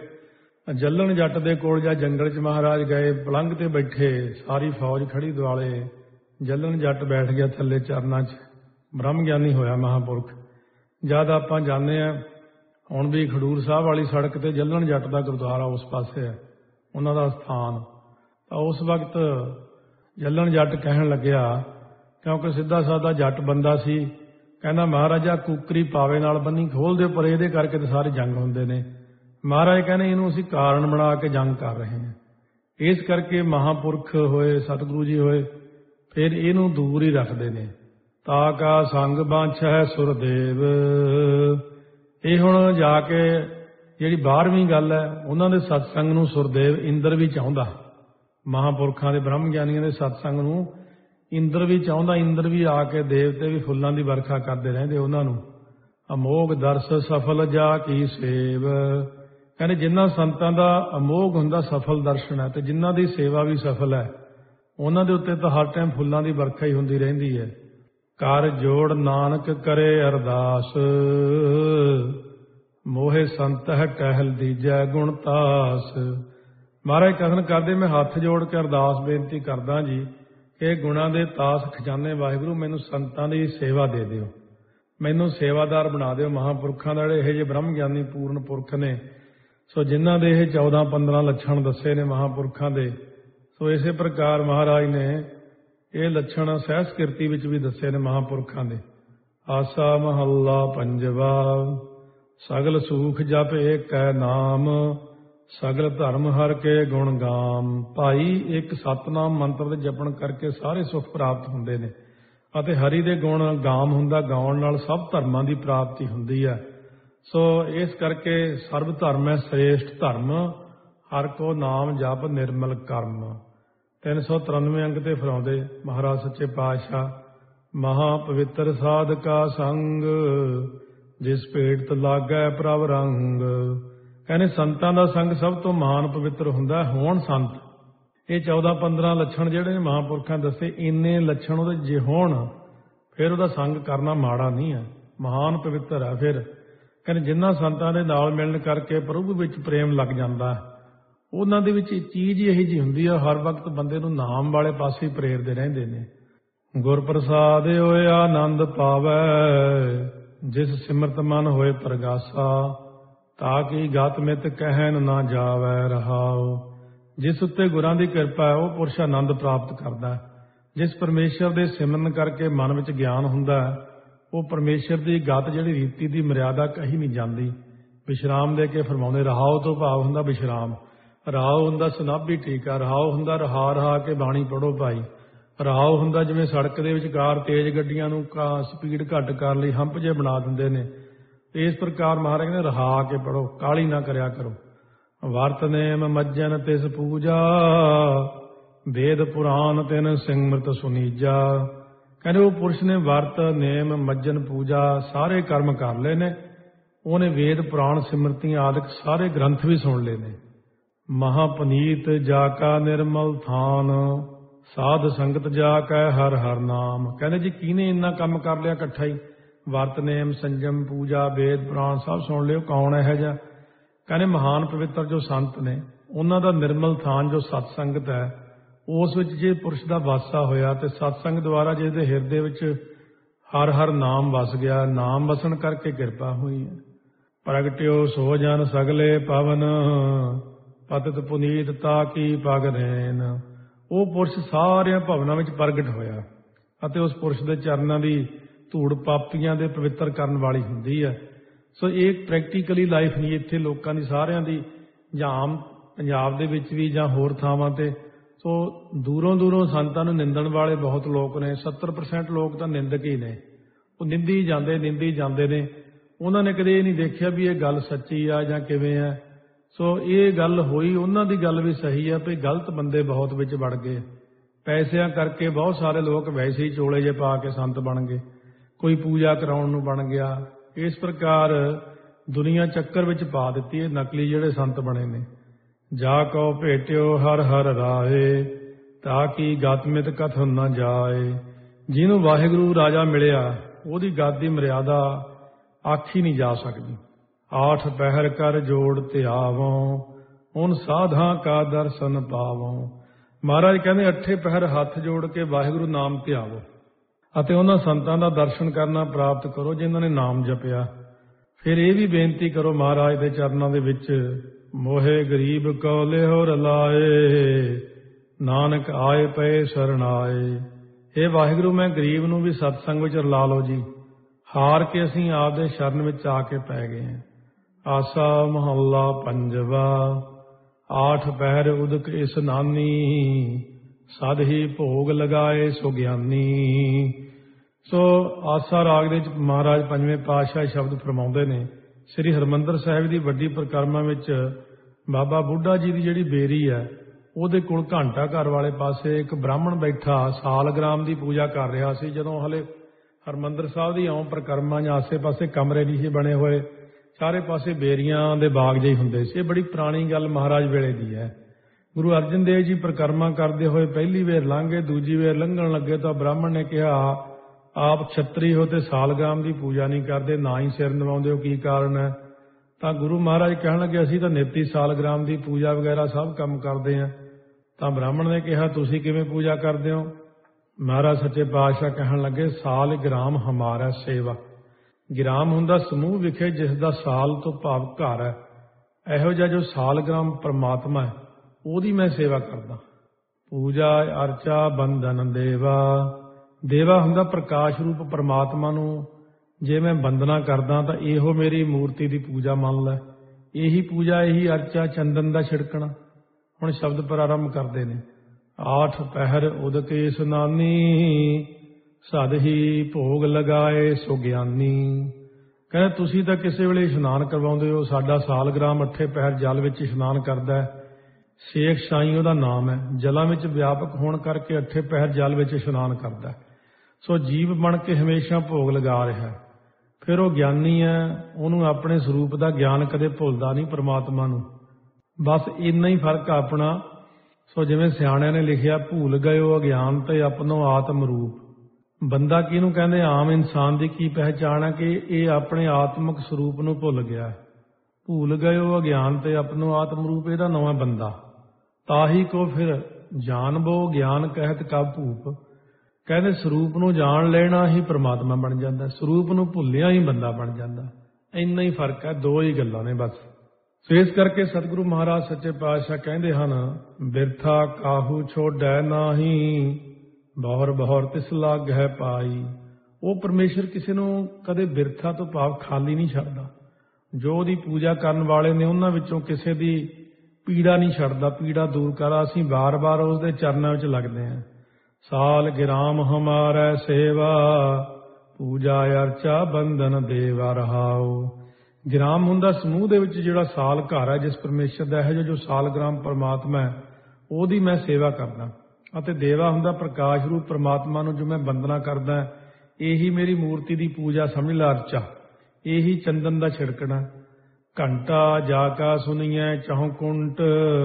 ਜੱਲਣ ਜੱਟ ਦੇ ਕੋਲ ਜਾਂ ਜੰਗਲ 'ਚ ਮਹਾਰਾਜ ਗਏ, ਪਲੰਘ ਤੇ ਬੈਠੇ, ਸਾਰੀ ਫੌਜ ਖੜੀ ਦੁਆਲੇ, ਜੱਲਣ ਜੱਟ ਬੈਠ ਗਿਆ ਥੱਲੇ ਚਰਨਾਂ 'ਚ, ਬ੍ਰਹਮ ਗਿਆਨੀ ਹੋਇਆ ਮਹਾਂਪੁਰਖ। ਜਦ ਆਪਾਂ ਜਾਂਦੇ ਹਾਂ, ਹੁਣ ਵੀ ਖਡੂਰ ਸਾਹਿਬ ਵਾਲੀ ਸੜਕ ਤੇ ਜੱਲਣ ਜੱਟ ਦਾ ਗੁਰਦੁਆਰਾ ਉਸ ਪਾਸੇ ਹੈ, ਉਹਨਾਂ ਦਾ ਸਥਾਨ। ਤਾਂ ਉਸ ਵਕਤ ਜੱਲਣ ਜੱਟ ਕਹਿਣ ਲੱਗਿਆ, ਕਿਉਂਕਿ ਸਿੱਧਾ ਸਾਦਾ ਜੱਟ ਬੰਦਾ ਸੀ, ਕਹਿੰਦਾ ਮਹਾਰਾਜਾ ਕੁੱਕਰੀ ਪਾਵੇ ਨਾਲ ਬੰਨੀ ਖੋਲ ਦਿਓ, ਪਰ ਇਹਦੇ ਕਰਕੇ ਤਾਂ ਸਾਰੇ ਜੰਗ ਹੁੰਦੇ ਨੇ। ਮਹਾਰਾਜ ਕਹਿੰਦੇ ਇਹਨੂੰ ਅਸੀਂ ਕਾਰਨ ਬਣਾ ਕੇ ਜੰਗ ਕਰ ਰਹੇ ਹਾਂ। ਇਸ ਕਰਕੇ ਮਹਾਂਪੁਰਖ ਹੋਏ, ਸਤਿਗੁਰੂ ਜੀ ਹੋਏ, ਫਿਰ ਇਹਨੂੰ ਦੂਰ ਹੀ ਰੱਖਦੇ ਨੇ। ਤਾ ਕਾ ਸੰਗ ਬਾਂਛੈ ਸੁਰਦੇਵ। ਇਹ ਹੁਣ ਜਾ ਕੇ ਜਿਹੜੀ ਬਾਰ੍ਹਵੀਂ ਗੱਲ ਹੈ, ਉਹਨਾਂ ਦੇ ਸਤਸੰਗ ਨੂੰ ਸੁਰਦੇਵ ਇੰਦਰ ਵੀ ਚਾਹੁੰਦਾ। ਮਹਾਂਪੁਰਖਾਂ ਦੇ ਬ੍ਰਹਮ ਗਿਆਨੀਆਂ ਦੇ ਸਤਸੰਗ ਨੂੰ ਇੰਦਰ ਵੀ ਚਾਹੁੰਦਾ। ਇੰਦਰ ਵੀ ਆ ਕੇ ਦੇਵਤੇ ਵੀ ਫੁੱਲਾਂ ਦੀ ਵਰਖਾ ਕਰਦੇ ਰਹਿੰਦੇ ਉਹਨਾਂ ਨੂੰ। ਅਮੋਘ ਦਰਸ ਸਫਲ ਜਾ ਕੀ ਸੇਵ। ਕਹਿੰਦੇ ਜਿਨ੍ਹਾਂ ਸੰਤਾਂ ਦਾ ਅਮੋਘ ਹੁੰਦਾ ਸਫਲ ਦਰਸ਼ਨ ਹੈ, ਤੇ ਜਿਨ੍ਹਾਂ ਦੀ ਸੇਵਾ ਵੀ ਸਫਲ ਹੈ, ਉਹਨਾਂ ਦੇ ਉੱਤੇ ਤਾਂ ਹਰ ਟਾਈਮ ਫੁੱਲਾਂ ਦੀ ਵਰਖਾ ਹੀ ਹੁੰਦੀ ਰਹਿੰਦੀ ਹੈ। ਕਰ ਜੋੜ ਨਾਨਕ ਕਰੇ ਅਰਦਾਸ, ਮੋਹੇ ਸੰਤ ਹੈ ਟਹਿਲ ਦੀਜੈ ਗੁਣਤਾਸ। ਮਹਾਰਾਜ ਕਥਨ ਕਰਦੇ, ਮੈਂ ਹੱਥ ਜੋੜ ਕੇ ਅਰਦਾਸ ਬੇਨਤੀ ਕਰਦਾ ਜੀ ਕਿ ਗੁਣਾਂ ਦੇ ਤਾਸ ਖਜ਼ਾਨੇ ਵਾਹਿਗੁਰੂ ਮੈਨੂੰ ਸੰਤਾਂ ਦੀ ਸੇਵਾ ਦੇ ਦਿਓ, ਮੈਨੂੰ ਸੇਵਾਦਾਰ ਬਣਾ ਦਿਓ। ਮਹਾਂਪੁਰਖਾਂ ਦਾ ਜਿਹੜੇ ਇਹੋ ਜਿਹੇ ਬ੍ਰਹਮ ਗਿਆਨੀ ਪੂਰਨ ਪੁਰਖ ਨੇ, ਸੋ ਜਿਨ੍ਹਾਂ ਦੇ ਇਹ ਚੌਦਾਂ ਪੰਦਰਾਂ ਲੱਛਣ ਦੱਸੇ ਨੇ ਮਹਾਂਪੁਰਖਾਂ ਦੇ, ਸੋ ਇਸੇ ਪ੍ਰਕਾਰ ਮਹਾਰਾਜ ਨੇ ਇਹ ਲੱਛਣ ਸਹਿਸ ਕਿਰਤੀ ਵਿੱਚ ਵੀ ਦੱਸੇ ਨੇ ਮਹਾਂਪੁਰਖਾਂ ਦੇ। ਆਸਾ ਮਹੱਲਾ ਪੰਜਵਾ। ਸਗਲ ਸੂਖ ਜਪ ਏਕੈ ਨਾਮ, ਸਗਲ ਧਰਮ ਹਰਿ ਕੇ ਗੁਣ ਗਾਮ। ਭਾਈ ਇੱਕ ਸਤਨਾਮ ਮੰਤਰ ਦੇ ਜਪਣ ਕਰਕੇ ਸਾਰੇ ਸੁੱਖ ਪ੍ਰਾਪਤ ਹੁੰਦੇ ਨੇ, ਅਤੇ ਹਰੀ ਦੇ ਗੁਣ ਗਾਮ ਹੁੰਦਾ, ਗਾਉਣ ਨਾਲ ਸਭ ਧਰਮਾਂ ਦੀ ਪ੍ਰਾਪਤੀ ਹੁੰਦੀ ਹੈ। ਸੋ ਇਸ ਕਰਕੇ ਸਰਬ ਧਰਮ ਹੈ ਸ੍ਰੇਸ਼ਟ ਧਰਮ, ਹਰਿ ਕੋ ਨਾਮ ਜਪ ਨਿਰਮਲ ਕਰਮ। ਤਿੰਨ ਸੌ ਤਰਾਨਵੇਂ ਅੰਗ ਤੇ ਫਰਾਉਂਦੇ ਮਹਾਰਾਜ ਸੱਚੇ ਪਾਤਸ਼ਾਹ, ਮਹਾ ਪਵਿੱਤਰ ਸਾਧਕਾ ਸੰਗ, ਜਿਸ ਭੇਟ ਲਾਗੈ ਪ੍ਰਭ ਰੰਗ। ਕਹਿੰਦੇ ਸੰਤਾਂ ਦਾ ਸੰਗ ਸਭ ਤੋਂ ਮਹਾਨ ਪਵਿੱਤਰ ਹੁੰਦਾ। ਹੋਣ ਸੰਤ, ਇਹ ਚੌਦਾਂ ਪੰਦਰਾਂ ਲੱਛਣ ਜਿਹੜੇ ਨੇ ਮਹਾਂਪੁਰਖਾਂ ਦੱਸੇ, ਇੰਨੇ ਲੱਛਣ ਉਹਦੇ ਜੇ ਹੋਣ ਫਿਰ ਉਹਦਾ ਸੰਗ ਕਰਨਾ ਮਾੜਾ ਨਹੀਂ ਹੈ, ਮਹਾਨ ਪਵਿੱਤਰ ਹੈ। ਫਿਰ ਕਹਿੰਦੇ ਜਿਨ੍ਹਾਂ ਸੰਤਾਂ ਦੇ ਨਾਲ ਮਿਲਣ ਕਰਕੇ ਪ੍ਰਭੂ ਵਿੱਚ ਪ੍ਰੇਮ ਲੱਗ ਜਾਂਦਾ, ਉਹਨਾਂ ਦੇ ਵਿੱਚ ਚੀਜ਼ ਹੀ ਇਹੀ ਜਿਹੀ ਹੁੰਦੀ ਆ, ਹਰ ਵਕਤ ਬੰਦੇ ਨੂੰ ਨਾਮ ਵਾਲੇ ਪਾਸੇ ਹੀ ਪ੍ਰੇਰਦੇ ਰਹਿੰਦੇ ਨੇ। ਗੁਰ ਪ੍ਰਸਾਦ ਹੋਏ ਆਨੰਦ ਪਾਵੈ, ਜਿਸ ਸਿਮਰਤ ਮਨ ਹੋਏ ਪ੍ਰਗਾਸਾ, ਤਾਂ ਕਿ ਗਤ ਮਿਤ ਕਹਿਣ ਨਾ ਜਾਵੈ ਰਹਾਉ। ਜਿਸ ਉੱਤੇ ਗੁਰਾਂ ਦੀ ਕਿਰਪਾ ਹੈ ਉਹ ਪੁਰਸ਼ ਆਨੰਦ ਪ੍ਰਾਪਤ ਕਰਦਾ। ਜਿਸ ਪਰਮੇਸ਼ਰ ਦੇ ਸਿਮਰਨ ਕਰਕੇ ਮਨ ਵਿੱਚ ਗਿਆਨ ਹੁੰਦਾ, ਉਹ ਪਰਮੇਸ਼ਰ ਦੀ ਗਤ ਜਿਹੜੀ ਰੀਤੀ ਦੀ ਮਰਿਆਦਾ ਕਹੀ ਨਹੀਂ ਜਾਂਦੀ। ਵਿਸ਼ਰਾਮ ਦੇ ਕੇ ਫਰਮਾਉਂਦੇ, ਰਹਾਉ ਤੋਂ ਭਾਵ ਹੁੰਦਾ ਵਿਸ਼ਰਾਮ। ਰਹਾਉ ਹੁੰਦਾ ਸਨਾਭੀ ਟੀਕਾ, ਰਹਾਉ ਹੁੰਦਾ ਰਹਾ ਰਹਾ ਕੇ ਬਾਣੀ ਪੜ੍ਹੋ ਭਾਈ। ਰਹਾਉ ਹੁੰਦਾ ਜਿਵੇਂ ਸੜਕ ਦੇ ਵਿਚਕਾਰ ਤੇਜ਼ ਗੱਡੀਆਂ ਨੂੰ ਸਪੀਡ ਘੱਟ ਕਰਨ ਲਈ ਹੰਪ ਜੇ ਬਣਾ ਦਿੰਦੇ ਨੇ, ਇਸ ਪ੍ਰਕਾਰ ਮਹਾਰਾਜ ਕਹਿੰਦੇ ਰਹਾ ਕੇ ਪੜ੍ਹੋ, ਕਾਹਲੀ ਨਾ ਕਰਿਆ ਕਰੋ। ਵਰਤ ਨੇਮ ਮੱਜਨ ਤਿਸ ਪੂਜਾ, ਵੇਦ ਪੁਰਾਨ ਤਿਨ ਸਿਮਰਤ ਸੁਨੀਜਾ। ਕਹਿੰਦੇ ਉਹ ਪੁਰਸ਼ ਨੇ ਵਰਤ ਨੇਮ ਮੱਜਨ ਪੂਜਾ ਸਾਰੇ ਕਰਮ ਕਰ ਲਏ ਨੇ, ਉਹਨੇ ਵੇਦ ਪੁਰਾਣ ਸਿਮਰਤੀਆਂ ਆਦਿਕ ਸਾਰੇ ਗ੍ਰੰਥ ਵੀ ਸੁਣ ਲਏ ਨੇ। ਮਹਾਪਨੀਤ ਜਾ ਕਾ ਨਿਰਮਲ ਥਾਨ, ਸਾਧ ਸੰਗਤ ਜਾ ਕੈ ਹਰ ਹਰ ਨਾਮ। ਕਹਿੰਦੇ ਜੀ ਕਿਹਨੇ ਇੰਨਾ ਕੰਮ ਕਰ ਲਿਆ ਇਕੱਠਾ ਹੀ, ਵਰਤ ਨੇਮ ਸੰਜਮ ਪੂਜਾ ਵੇਦ ਪੁਰਾਣ ਸਭ ਸੁਣ ਲਿਓ, ਕੌਣ ਇਹੋ ਜਿਹਾ? ਕਹਿੰਦੇ ਮਹਾਨ ਪਵਿੱਤਰ ਜੋ ਸੰਤ ਨੇ ਉਹਨਾਂ ਦਾ ਨਿਰਮਲ ਥਾਨ ਜੋ ਸਤ ਸੰਗਤ ਹੈ, ਉਸ ਵਿੱਚ ਜੇ ਪੁਰਸ਼ ਦਾ ਵਾਸਾ ਹੋਇਆ ਤੇ ਸਤਸੰਗ ਦੁਆਰਾ ਜਿਹਦੇ ਹਿਰਦੇ ਵਿੱਚ ਹਰ ਹਰ ਨਾਮ ਵਸ ਗਿਆ, ਨਾਮ ਵਸਣ ਕਰਕੇ ਕਿਰਪਾ ਹੋਈ ਹੈ। ਪ੍ਰਗਟਿਓ ਸੋ ਜਨ ਸਗਲੇ ਪਵਨ, ਪਤਿਤ ਪੁਨੀਤ ਤਾ ਕੀ ਪਗ ਨੈਨ। ਉਹ ਪੁਰਸ਼ ਸਾਰਿਆਂ ਭਵਨਾਂ ਵਿੱਚ ਪ੍ਰਗਟ ਹੋਇਆ ਅਤੇ ਉਸ ਪੁਰਸ਼ ਦੇ ਚਰਨਾਂ ਦੀ ਧੂੜ ਪਾਪੀਆਂ ਦੇ ਪਵਿੱਤਰ ਕਰਨ ਵਾਲੀ ਹੁੰਦੀ ਹੈ। ਸੋ ਇਹ ਪ੍ਰੈਕਟੀਕਲੀ ਲਾਈਫ ਨਹੀਂ ਇੱਥੇ ਲੋਕਾਂ ਦੀ ਸਾਰਿਆਂ ਦੀ, ਜਾਂ ਆਮ ਪੰਜਾਬ ਦੇ ਵਿੱਚ ਵੀ ਜਾਂ ਹੋਰ ਥਾਵਾਂ ਤੇ। ਸੋ ਦੂਰੋਂ ਦੂਰੋਂ ਸੰਤਾਂ ਨੂੰ ਨਿੰਦਣ ਵਾਲੇ ਬਹੁਤ ਲੋਕ ਨੇ, ਸੱਤਰ ਪਰਸੈਂਟ ਲੋਕ ਤਾਂ ਨਿੰਦਕ ਹੀ ਨੇ, ਉਹ ਨਿੰਦੀ ਜਾਂਦੇ ਨਿੰਦੀ ਜਾਂਦੇ ਨੇ। ਉਹਨਾਂ ਨੇ ਕਦੇ ਇਹ ਨਹੀਂ ਦੇਖਿਆ ਵੀ ਇਹ ਗੱਲ ਸੱਚੀ ਆ ਜਾਂ ਕਿਵੇਂ ਆ। ਸੋ ਇਹ ਗੱਲ ਹੋਈ, ਉਹਨਾਂ ਦੀ ਗੱਲ ਵੀ ਸਹੀ ਆ ਵੀ ਗਲਤ ਬੰਦੇ ਬਹੁਤ ਵਿੱਚ ਵੜ ਗਏ। ਪੈਸਿਆਂ ਕਰਕੇ ਬਹੁਤ ਸਾਰੇ ਲੋਕ ਵੈਸੇ ਹੀ ਚੋਲੇ ਜਿਹੇ ਪਾ ਕੇ ਸੰਤ ਬਣ ਗਏ, ਕੋਈ ਪੂਜਾ ਕਰਾਉਣ ਨੂੰ ਬਣ ਗਿਆ। ਇਸ ਪ੍ਰਕਾਰ ਦੁਨੀਆ ਚੱਕਰ ਵਿੱਚ ਪਾ ਦਿੱਤੀ ਇਹ ਨਕਲੀ ਜਿਹੜੇ ਸੰਤ ਬਣੇ ਨੇ। ਜਾ ਕਉ ਭੇਟਿਓ ਹਰ ਹਰ ਰਾਏ, ਤਾਂ ਕਿ ਗਤਮਿਤ ਕਥਨ ਨਾ ਜਾਏ। ਜਿਹਨੂੰ ਵਾਹਿਗੁਰੂ ਰਾਜਾ ਮਿਲਿਆ ਉਹਦੀ ਗਤ ਦੀ ਮਰਿਆਦਾ ਆਖੀ ਨਹੀਂ ਜਾ ਸਕਦੀ। ਆਠ ਪਹਿਰ ਕਰ ਜੋੜ ਧਿਆਵੋਂ, ਹੁਣ ਸਾਧਾਂ ਕਾ ਦਰਸ਼ਨ ਪਾਵੋਂ। ਮਹਾਰਾਜ ਕਹਿੰਦੇ ਅੱਠੇ ਪਹਿਰ ਹੱਥ ਜੋੜ ਕੇ ਵਾਹਿਗੁਰੂ ਨਾਮ ਧਿਆਵੋ ਅਤੇ ਉਹਨਾਂ ਸੰਤਾਂ ਦਾ ਦਰਸ਼ਨ ਕਰਨਾ ਪ੍ਰਾਪਤ ਕਰੋ ਜਿਨ੍ਹਾਂ ਨੇ ਨਾਮ ਜਪਿਆ। ਫਿਰ ਇਹ ਵੀ ਬੇਨਤੀ ਕਰੋ ਮਹਾਰਾਜ ਦੇ ਚਰਨਾਂ ਦੇ ਵਿੱਚ, ਮੋਹੇ ਗਰੀਬ ਕਉ ਲਿਹੋ ਰਲਾਏ, ਨਾਨਕ ਆਏ ਪਏ ਸਰਣਾਏ। ਇਹ ਵਾਹਿਗੁਰੂ ਮੈਂ ਗਰੀਬ ਨੂੰ ਵੀ ਸਤਸੰਗ ਵਿੱਚ ਰਲਾ ਲਓ ਜੀ। ਹਾਰ ਕੇ ਅਸੀਂ ਆਪਦੇ ਸ਼ਰਨ ਵਿੱਚ ਆ ਕੇ ਪੈ ਗਏ ਹਾਂ। ਆਸਾ ਮਹੱਲਾ ਪੰਜਵਾ। ਆਠ ਪਹਿਰ ਉਦਕ ਇਸਨਾਨੀ, ਸਦ ਹੀ ਭੋਗ ਲਗਾਏ ਸੋ ਗਿਆਨੀ। ਸੋ ਆਸਾ ਰਾਗ ਦੇ ਵਿੱਚ ਮਹਾਰਾਜ ਪੰਜਵੇਂ ਪਾਤਸ਼ਾਹ ਸ਼ਬਦ ਫਰਮਾਉਂਦੇ ਨੇ। ਸ੍ਰੀ ਹਰਿਮੰਦਰ ਸਾਹਿਬ ਦੀ ਵੱਡੀ ਪਰਿਕਰਮਾ ਵਿੱਚ ਬਾਬਾ ਬੁੱਢਾ ਜੀ ਦੀ ਜਿਹੜੀ ਬੇਰੀ ਹੈ ਉਹਦੇ ਕੋਲ ਘੰਟਾ ਘਰ ਵਾਲੇ ਪਾਸੇ ਇੱਕ ਬ੍ਰਾਹਮਣ ਬੈਠਾ ਸਾਲਗ੍ਰਾਮ ਦੀ ਪੂਜਾ ਕਰ ਰਿਹਾ ਸੀ। ਜਦੋਂ ਹਲੇ ਹਰਿਮੰਦਰ ਸਾਹਿਬ ਦੀ ਆਉਂ ਪਰਿਕਰਮਾ ਜਾਂ ਆਸੇ ਪਾਸੇ ਕਮਰੇ ਨਹੀਂ ਸੀ ਬਣੇ ਹੋਏ, ਸਾਰੇ ਪਾਸੇ ਬੇਰੀਆਂ ਦੇ ਬਾਗ ਜਿਹੇ ਹੁੰਦੇ ਸੀ। ਇਹ ਬੜੀ ਪੁਰਾਣੀ ਗੱਲ ਮਹਾਰਾਜ ਵੇਲੇ ਦੀ ਹੈ। ਗੁਰੂ ਅਰਜਨ ਦੇਵ ਜੀ ਪਰਿਕਰਮਾ ਕਰਦੇ ਹੋਏ ਪਹਿਲੀ ਵੇਰ ਲੰਘੇ, ਦੂਜੀ ਵੇਰ ਲੰਘਣ ਲੱਗੇ ਤਾਂ ਬ੍ਰਾਹਮਣ ਨੇ ਕਿਹਾ, ਆਪ ਛਤਰੀ ਹੋ ਤੇ ਸਾਲਗ੍ਰਾਮ ਦੀ ਪੂਜਾ ਨਹੀਂ ਕਰਦੇ, ਨਾ ਹੀ ਸਿਰ ਨਿਵਾਉਂਦੇ ਹੋ, ਕੀ ਕਾਰਨ ਹੈ? ਤਾਂ ਗੁਰੂ ਮਹਾਰਾਜ ਕਹਿਣ ਲੱਗੇ, ਅਸੀਂ ਤਾਂ ਨਿੱਤੀ ਸਾਲਗ੍ਰਾਮ ਦੀ ਪੂਜਾ ਵਗੈਰਾ ਸਭ ਕੰਮ ਕਰਦੇ ਹਾਂ। ਤਾਂ ਬ੍ਰਾਹਮਣ ਨੇ ਕਿਹਾ, ਤੁਸੀਂ ਕਿਵੇਂ ਪੂਜਾ ਕਰਦੇ ਹੋ? ਮਹਾਰਾਜ ਸੱਚੇ ਪਾਤਸ਼ਾਹ ਕਹਿਣ ਲੱਗੇ, ਸਾਲ ਗ੍ਰਾਮ ਹਮਾਰਾ ਸੇਵਾ। ਗ੍ਰਾਮ ਹੁੰਦਾ ਸਮੂਹ ਵਿਖੇ ਜਿਸ ਦਾ ਸਾਲ ਤੋਂ ਭਾਵ ਘਰ ਹੈ। ਇਹੋ ਜਿਹਾ ਜੋ ਸਾਲਗ੍ਰਾਮ ਪਰਮਾਤਮਾ ਹੈ ਉਹਦੀ ਮੈਂ ਸੇਵਾ ਕਰਦਾ। ਪੂਜਾ ਅਰਚਾ ਬੰਦਨ ਦੇਵਾ। ਦੇਵਾ ਹੁੰਦਾ ਪ੍ਰਕਾਸ਼ ਰੂਪ ਪਰਮਾਤਮਾ ਨੂੰ ਜੇ ਮੈਂ ਬੰਦਨਾ ਕਰਦਾ ਤਾਂ ਇਹੋ ਮੇਰੀ ਮੂਰਤੀ ਦੀ ਪੂਜਾ ਮੰਨ ਲੈ। ਇਹੀ ਪੂਜਾ, ਇਹੀ ਅਰਚਾ, ਚੰਦਨ ਦਾ ਛਿੜਕਣਾ। ਹੁਣ ਸ਼ਬਦ ਪ੍ਰਾਰੰਭ ਕਰਦੇ ਨੇ। ਆਠ ਪਹਿਰ ਉਦਕੇ ਇਸਨਾਨੀ, ਸਦ ਹੀ ਭੋਗ ਲਗਾਏ ਸੋ ਗਿਆਨੀ। ਕਹਿੰਦੇ ਤੁਸੀਂ ਤਾਂ ਕਿਸੇ ਵੇਲੇ ਇਸ਼ਨਾਨ ਕਰਵਾਉਂਦੇ ਹੋ, ਸਾਡਾ ਸਾਲਗ੍ਰਾਮ ਅੱਠੇ ਪਹਿਰ ਜਲ ਵਿੱਚ ਇਸ਼ਨਾਨ ਕਰਦਾ ਹੈ। ਸ਼ੇਖ ਸਾਈਂ ਉਹਦਾ ਨਾਮ ਹੈ। ਜਲਾਂ ਵਿੱਚ ਵਿਆਪਕ ਹੋਣ ਕਰਕੇ ਅੱਠੇ ਪਹਿਰ ਜਲ ਵਿੱਚ ਇਸ਼ਨਾਨ ਕਰਦਾ। ਸੋ ਜੀਵ ਬਣ ਕੇ ਹਮੇਸ਼ਾ ਭੋਗ ਲਗਾ ਰਿਹਾ। ਫਿਰ ਉਹ ਗਿਆਨੀ ਹੈ, ਉਹਨੂੰ ਆਪਣੇ ਸਰੂਪ ਦਾ ਗਿਆਨ ਕਦੇ ਭੁੱਲਦਾ ਨਹੀਂ ਪਰਮਾਤਮਾ ਨੂੰ। ਬਸ ਇੰਨਾ ਹੀ ਫਰਕ ਆ ਆਪਣਾ। ਸੋ ਜਿਵੇਂ ਸਿਆਣਿਆਂ ਨੇ ਲਿਖਿਆ, ਭੁੱਲ ਗਇਓ ਅਗਿਆਨ ਤੇ ਆਪਣੋ ਆਤਮ ਰੂਪ। ਬੰਦਾ ਕਿਹਨੂੰ ਕਹਿੰਦੇ? ਆਮ ਇਨਸਾਨ ਦੀ ਕੀ ਪਹਿਚਾਣ ਹੈ ਕਿ ਇਹ ਆਪਣੇ ਆਤਮਿਕ ਸਰੂਪ ਨੂੰ ਭੁੱਲ ਗਿਆ। ਭੁੱਲ ਗਇਓ ਅਗਿਆਨ ਤੇ ਆਪਣੋ ਆਤਮ ਰੂਪ, ਇਹਦਾ ਨਵਾਂ ਬੰਦਾ। ਤਾਹੀ ਕੋ ਫਿਰ ਜਾਣਬੋ ਗਿਆਨ ਕਹਿਤ ਕਾ ਭੂਪ। ਕਹਿੰਦੇ ਸਰੂਪ ਨੂੰ ਜਾਣ ਲੈਣਾ ਹੀ ਪਰਮਾਤਮਾ ਬਣ ਜਾਂਦਾ, ਸਰੂਪ ਨੂੰ ਭੁੱਲਿਆ ਹੀ ਬੰਦਾ ਬਣ ਜਾਂਦਾ। ਇੰਨਾ ਹੀ ਫਰਕ ਹੈ, ਦੋ ਹੀ ਗੱਲਾਂ ਨੇ ਬਸ। ਸੋ ਇਸ ਕਰਕੇ ਸਤਿਗੁਰੂ ਮਹਾਰਾਜ ਸੱਚੇ ਪਾਤਸ਼ਾਹ ਕਹਿੰਦੇ ਹਨ, ਬਿਰਥਾ ਕਾਹੂ ਛੋੜੈ ਨਾਹੀ, ਬਹੁਰ ਬਹੁਰ ਤਿਸ ਲਾਗਹਿ ਪਾਈ। ਉਹ ਪਰਮੇਸ਼ਰ ਕਿਸੇ ਨੂੰ ਕਦੇ ਬਿਰਥਾ ਤੋਂ ਭਾਵ ਖਾਲੀ ਨਹੀਂ ਛੱਡਦਾ। ਜੋ ਉਹਦੀ ਪੂਜਾ ਕਰਨ ਵਾਲੇ ਨੇ ਉਹਨਾਂ ਵਿੱਚੋਂ ਕਿਸੇ ਦੀ ਪੀੜਾ ਨਹੀਂ ਛੱਡਦਾ। ਪੀੜਾ ਦੂਰ ਕਰ, ਅਸੀਂ ਬਾਰ-ਬਾਰ ਉਸਦੇ ਚਰਨਾਂ ਵਿੱਚ ਲੱਗਦੇ ਹਾਂ। ਸਾਲ ਗਿਰਾਮ ਹਮਾਰੈ ਸੇਵਾ, ਪੂਜਾ ਅਰਚਾ ਬੰਦਨ ਦੇਵਾ ਰਹਾਉ। ਗਿਰਾਮ ਹੁੰਦਾ ਸਮੂਹ ਦੇ ਵਿੱਚ ਜਿਹੜਾ ਸਾਲ ਘਰ ਹੈ ਜਿਸ ਪਰਮੇਸ਼ਰ ਦਾ, ਇਹੋ ਜਿਹਾ ਜੋ ਸਾਲ ਗ੍ਰਾਮ ਪਰਮਾਤਮਾ ਹੈ ਉਹਦੀ ਮੈਂ ਸੇਵਾ ਕਰਦਾ। ਅਤੇ ਦੇਵਾ ਹੁੰਦਾ ਪ੍ਰਕਾਸ਼ ਰੂਪ ਪ੍ਰਮਾਤਮਾ ਨੂੰ ਜੋ ਮੈਂ ਵੰਦਨਾ ਕਰਦਾ, ਇਹੀ ਮੇਰੀ ਮੂਰਤੀ ਦੀ ਪੂਜਾ ਸਮਝ ਲਾ ਅਰਚਾ, ਇਹੀ ਚੰਦਨ ਦਾ ਛਿੜਕਣਾ। ਘੰਟਾ ਜਾ ਕਾ ਸੁਣੀਐ ਚਹੁ ਕੁੰਠ,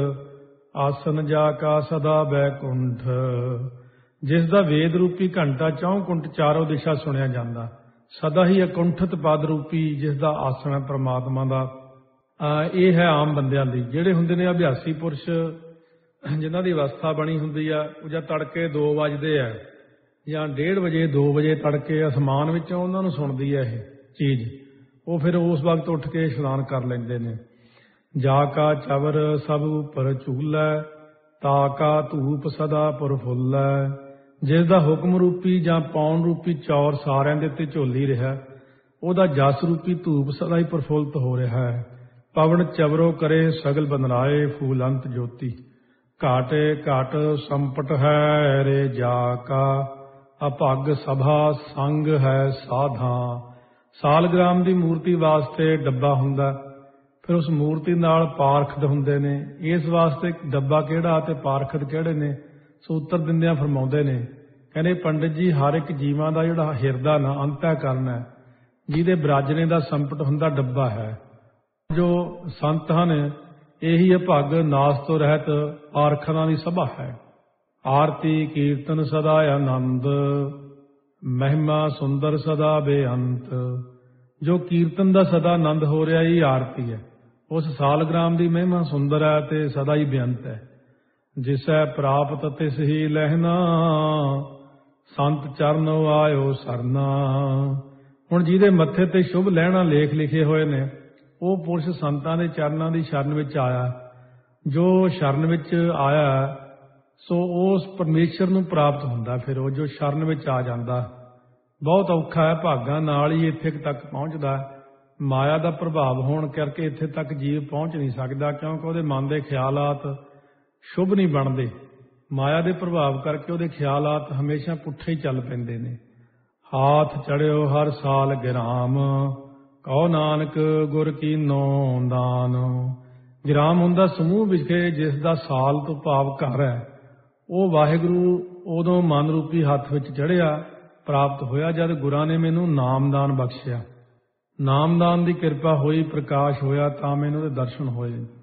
ਆਸਨ ਜਾ ਕਾ ਸਦਾ ਬੈਕੁੰਠ। ਜਿਸ ਦਾ ਵੇਦ ਰੂਪੀ ਘੰਟਾ ਚਹੁ ਕੁੰਠ ਚਾਰੋਂ ਦਿਸ਼ਾ ਸੁਣਿਆ ਜਾਂਦਾ, ਸਦਾ ਹੀ ਅਕੁੰਠਿਤ ਪਦ ਰੂਪੀ ਜਿਸ ਦਾ ਆਸਣ ਹੈ ਪ੍ਰਮਾਤਮਾ ਦਾ। ਇਹ ਹੈ ਆਮ ਬੰਦਿਆਂ ਦੀ, ਜਿਹੜੇ ਹੁੰਦੇ ਨੇ ਅਭਿਆਸੀ ਪੁਰਸ਼, ਜਿਨ੍ਹਾਂ ਦੀ ਅਵਸਥਾ ਬਣੀ ਹੁੰਦੀ ਆ, ਉਹ ਜਾਂ ਤੜਕੇ ਦੋ ਵਜਦੇ ਆ ਜਾਂ ਡੇਢ ਵਜੇ ਦੋ ਵਜੇ ਤੜਕੇ ਅਸਮਾਨ ਵਿੱਚੋਂ ਉਹਨਾਂ ਨੂੰ ਸੁਣਦੀ ਹੈ ਇਹ ਚੀਜ਼, ਉਹ ਫਿਰ ਉਸ ਵਕਤ ਉੱਠ ਕੇ ਇਸ਼ਨਾਨ ਕਰ ਲੈਂਦੇ ਨੇ। ਜਾ ਕਾ ਚਵਰ ਸਭ ਉਪਰ ਝੂਲੈ, ਤਾ ਕਾ ਧੂਪ ਸਦਾ ਪ੍ਰਫੁੱਲੈ। ਜਿਸ ਦਾ ਹੁਕਮ ਰੂਪੀ ਜਾਂ ਪੌਣ ਰੂਪੀ ਚੌਰ ਸਾਰਿਆਂ ਦੇ ਉੱਤੇ ਝੋਲੀ ਰਿਹਾ, ਉਹਦਾ ਜਸ ਰੂਪੀ ਧੂਪ ਸਦਾ ਹੀ ਪ੍ਰਫੁੱਲਤ ਹੋ ਰਿਹਾ ਹੈ। ਪਵਨ ਚਵਰੋ ਕਰੇ ਸਗਲ ਬੰਦਨਾਏ, ਫੂਲ ਅੰਤ ਜੋਤੀ। ਘਾਟੇ ਘਾਟ ਸੰਪਟ ਹੈ ਰੇ ਜਾ ਕਾ, ਅਭਗ ਸਭਾ ਸੰਗ ਹੈ ਸਾਧਾਂ। ਸਾਲਗ੍ਰਾਮ ਦੀ ਮੂਰਤੀ ਵਾਸਤੇ ਡੱਬਾ ਹੁੰਦਾ, ਫਿਰ ਉਸ ਮੂਰਤੀ ਨਾਲ ਪਾਰਖਦ ਹੁੰਦੇ ਨੇ। ਇਸ ਵਾਸਤੇ ਡੱਬਾ ਕਿਹੜਾ ਤੇ ਪਾਰਖਦ ਕਿਹੜੇ ਨੇ, ਸੂਤਰ ਦਿੰਦਿਆਂ ਫਰਮਾਉਂਦੇ ਨੇ, ਕਹਿੰਦੇ ਪੰਡਿਤ ਜੀ ਹਰ ਇੱਕ ਜੀਵਾਂ ਦਾ ਜਿਹੜਾ ਹਿਰਦਾ ਨਾ ਅੰਤःਕਰਨ ਹੈ, ਜਿਹਦੇ ਬਿਰਾਜਣੇ ਦਾ ਸੰਪਟ ਹੁੰਦਾ, ਡੱਬਾ ਹੈ। ਜੋ ਸੰਤ ਹਨ ਇਹੀ ਅਭਗ ਨਾਸ ਤੋਂ ਰਹਿਤ ਪਾਰਖਦਾਂ ਦੀ ਸਭਾ ਹੈ। ਆਰਤੀ ਕੀਰਤਨ ਸਦਾ ਆਨੰਦ, ਮਹਿਮਾ ਸੁੰਦਰ ਸਦਾ ਬੇਅੰਤ। ਜੋ ਕੀਰਤਨ ਦਾ ਸਦਾ ਆਨੰਦ ਹੋ ਰਿਹਾ, ਇਹ ਆਰਤੀ ਹੈ। ਉਸ ਸਾਲਗ੍ਰਾਮ ਦੀ ਮਹਿਮਾ ਸੁੰਦਰ ਹੈ ਤੇ ਸਦਾ ਹੀ ਬੇਅੰਤ ਹੈ। ਜਿਸੈ ਪ੍ਰਾਪਤ ਤਿਸ ਹੀ ਲਹਿਣਾ, ਸੰਤ ਚਰਨ ਆਇਓ ਸਰਨਾ। ਹੁਣ ਜਿਹਦੇ ਮੱਥੇ ਤੇ ਸ਼ੁਭ ਲਹਿਣਾ ਲੇਖ ਲਿਖੇ ਹੋਏ ਨੇ, ਉਹ ਪੁਰਸ਼ ਸੰਤਾਂ ਦੇ ਚਰਨਾਂ ਦੀ ਸ਼ਰਨ ਵਿੱਚ ਆਇਆ। ਜੋ ਸ਼ਰਨ ਵਿੱਚ ਆਇਆ ਸੋ ਉਸ ਪਰਮੇਸ਼ਰ ਨੂੰ ਪ੍ਰਾਪਤ ਹੁੰਦਾ। ਫਿਰ ਉਹ ਜੋ ਸ਼ਰਨ ਵਿੱਚ ਆ ਜਾਂਦਾ, ਬਹੁਤ ਔਖਾ ਹੈ, ਭਾਗਾਂ ਨਾਲ ਹੀ ਇੱਥੇ ਤੱਕ ਪਹੁੰਚਦਾ। ਮਾਇਆ ਦਾ ਪ੍ਰਭਾਵ ਹੋਣ ਕਰਕੇ ਇੱਥੇ ਤੱਕ ਜੀਵ ਪਹੁੰਚ ਨਹੀਂ ਸਕਦਾ, ਕਿਉਂਕਿ ਉਹਦੇ ਮਨ ਦੇ ਖਿਆਲਾਤ ਸ਼ੁਭ ਨਹੀਂ ਬਣਦੇ। ਮਾਇਆ ਦੇ ਪ੍ਰਭਾਵ ਕਰਕੇ ਉਹਦੇ ਖਿਆਲਾਤ ਹਮੇਸ਼ਾ ਪੁੱਠੇ ਹੀ ਚੱਲ ਪੈਂਦੇ ਨੇ। ਹਾਥ ਚੜਿਓ ਹਰ ਸਾਲ ਗਿਰਾਮ, ਕਹੋ ਨਾਨਕ ਗੁਰ ਕੀਨੋ ਦਾਨ। ਗਿਰਾਮ ਹੁੰਦਾ ਸਮੂਹ ਵਿਖੇ ਜਿਸ ਦਾ ਸਾਲ ਤੋਂ ਭਾਵ ਘਰ ਹੈ, ਉਹ ਵਾਹਿਗੁਰੂ ਉਦੋਂ ਮਨ ਰੂਪੀ ਹੱਥ ਵਿੱਚ ਚੜਿਆ, ਪ੍ਰਾਪਤ ਹੋਇਆ ਜਦ ਗੁਰਾਂ ਨੇ ਮੈਨੂੰ ਨਾਮਦਾਨ ਬਖਸ਼ਿਆ। ਨਾਮਦਾਨ ਦੀ ਕਿਰਪਾ ਹੋਈ, ਪ੍ਰਕਾਸ਼ ਹੋਇਆ, ਤਾਂ ਮੈਨੂੰ ਉਹਦੇ ਦਰਸ਼ਨ ਹੋਏ।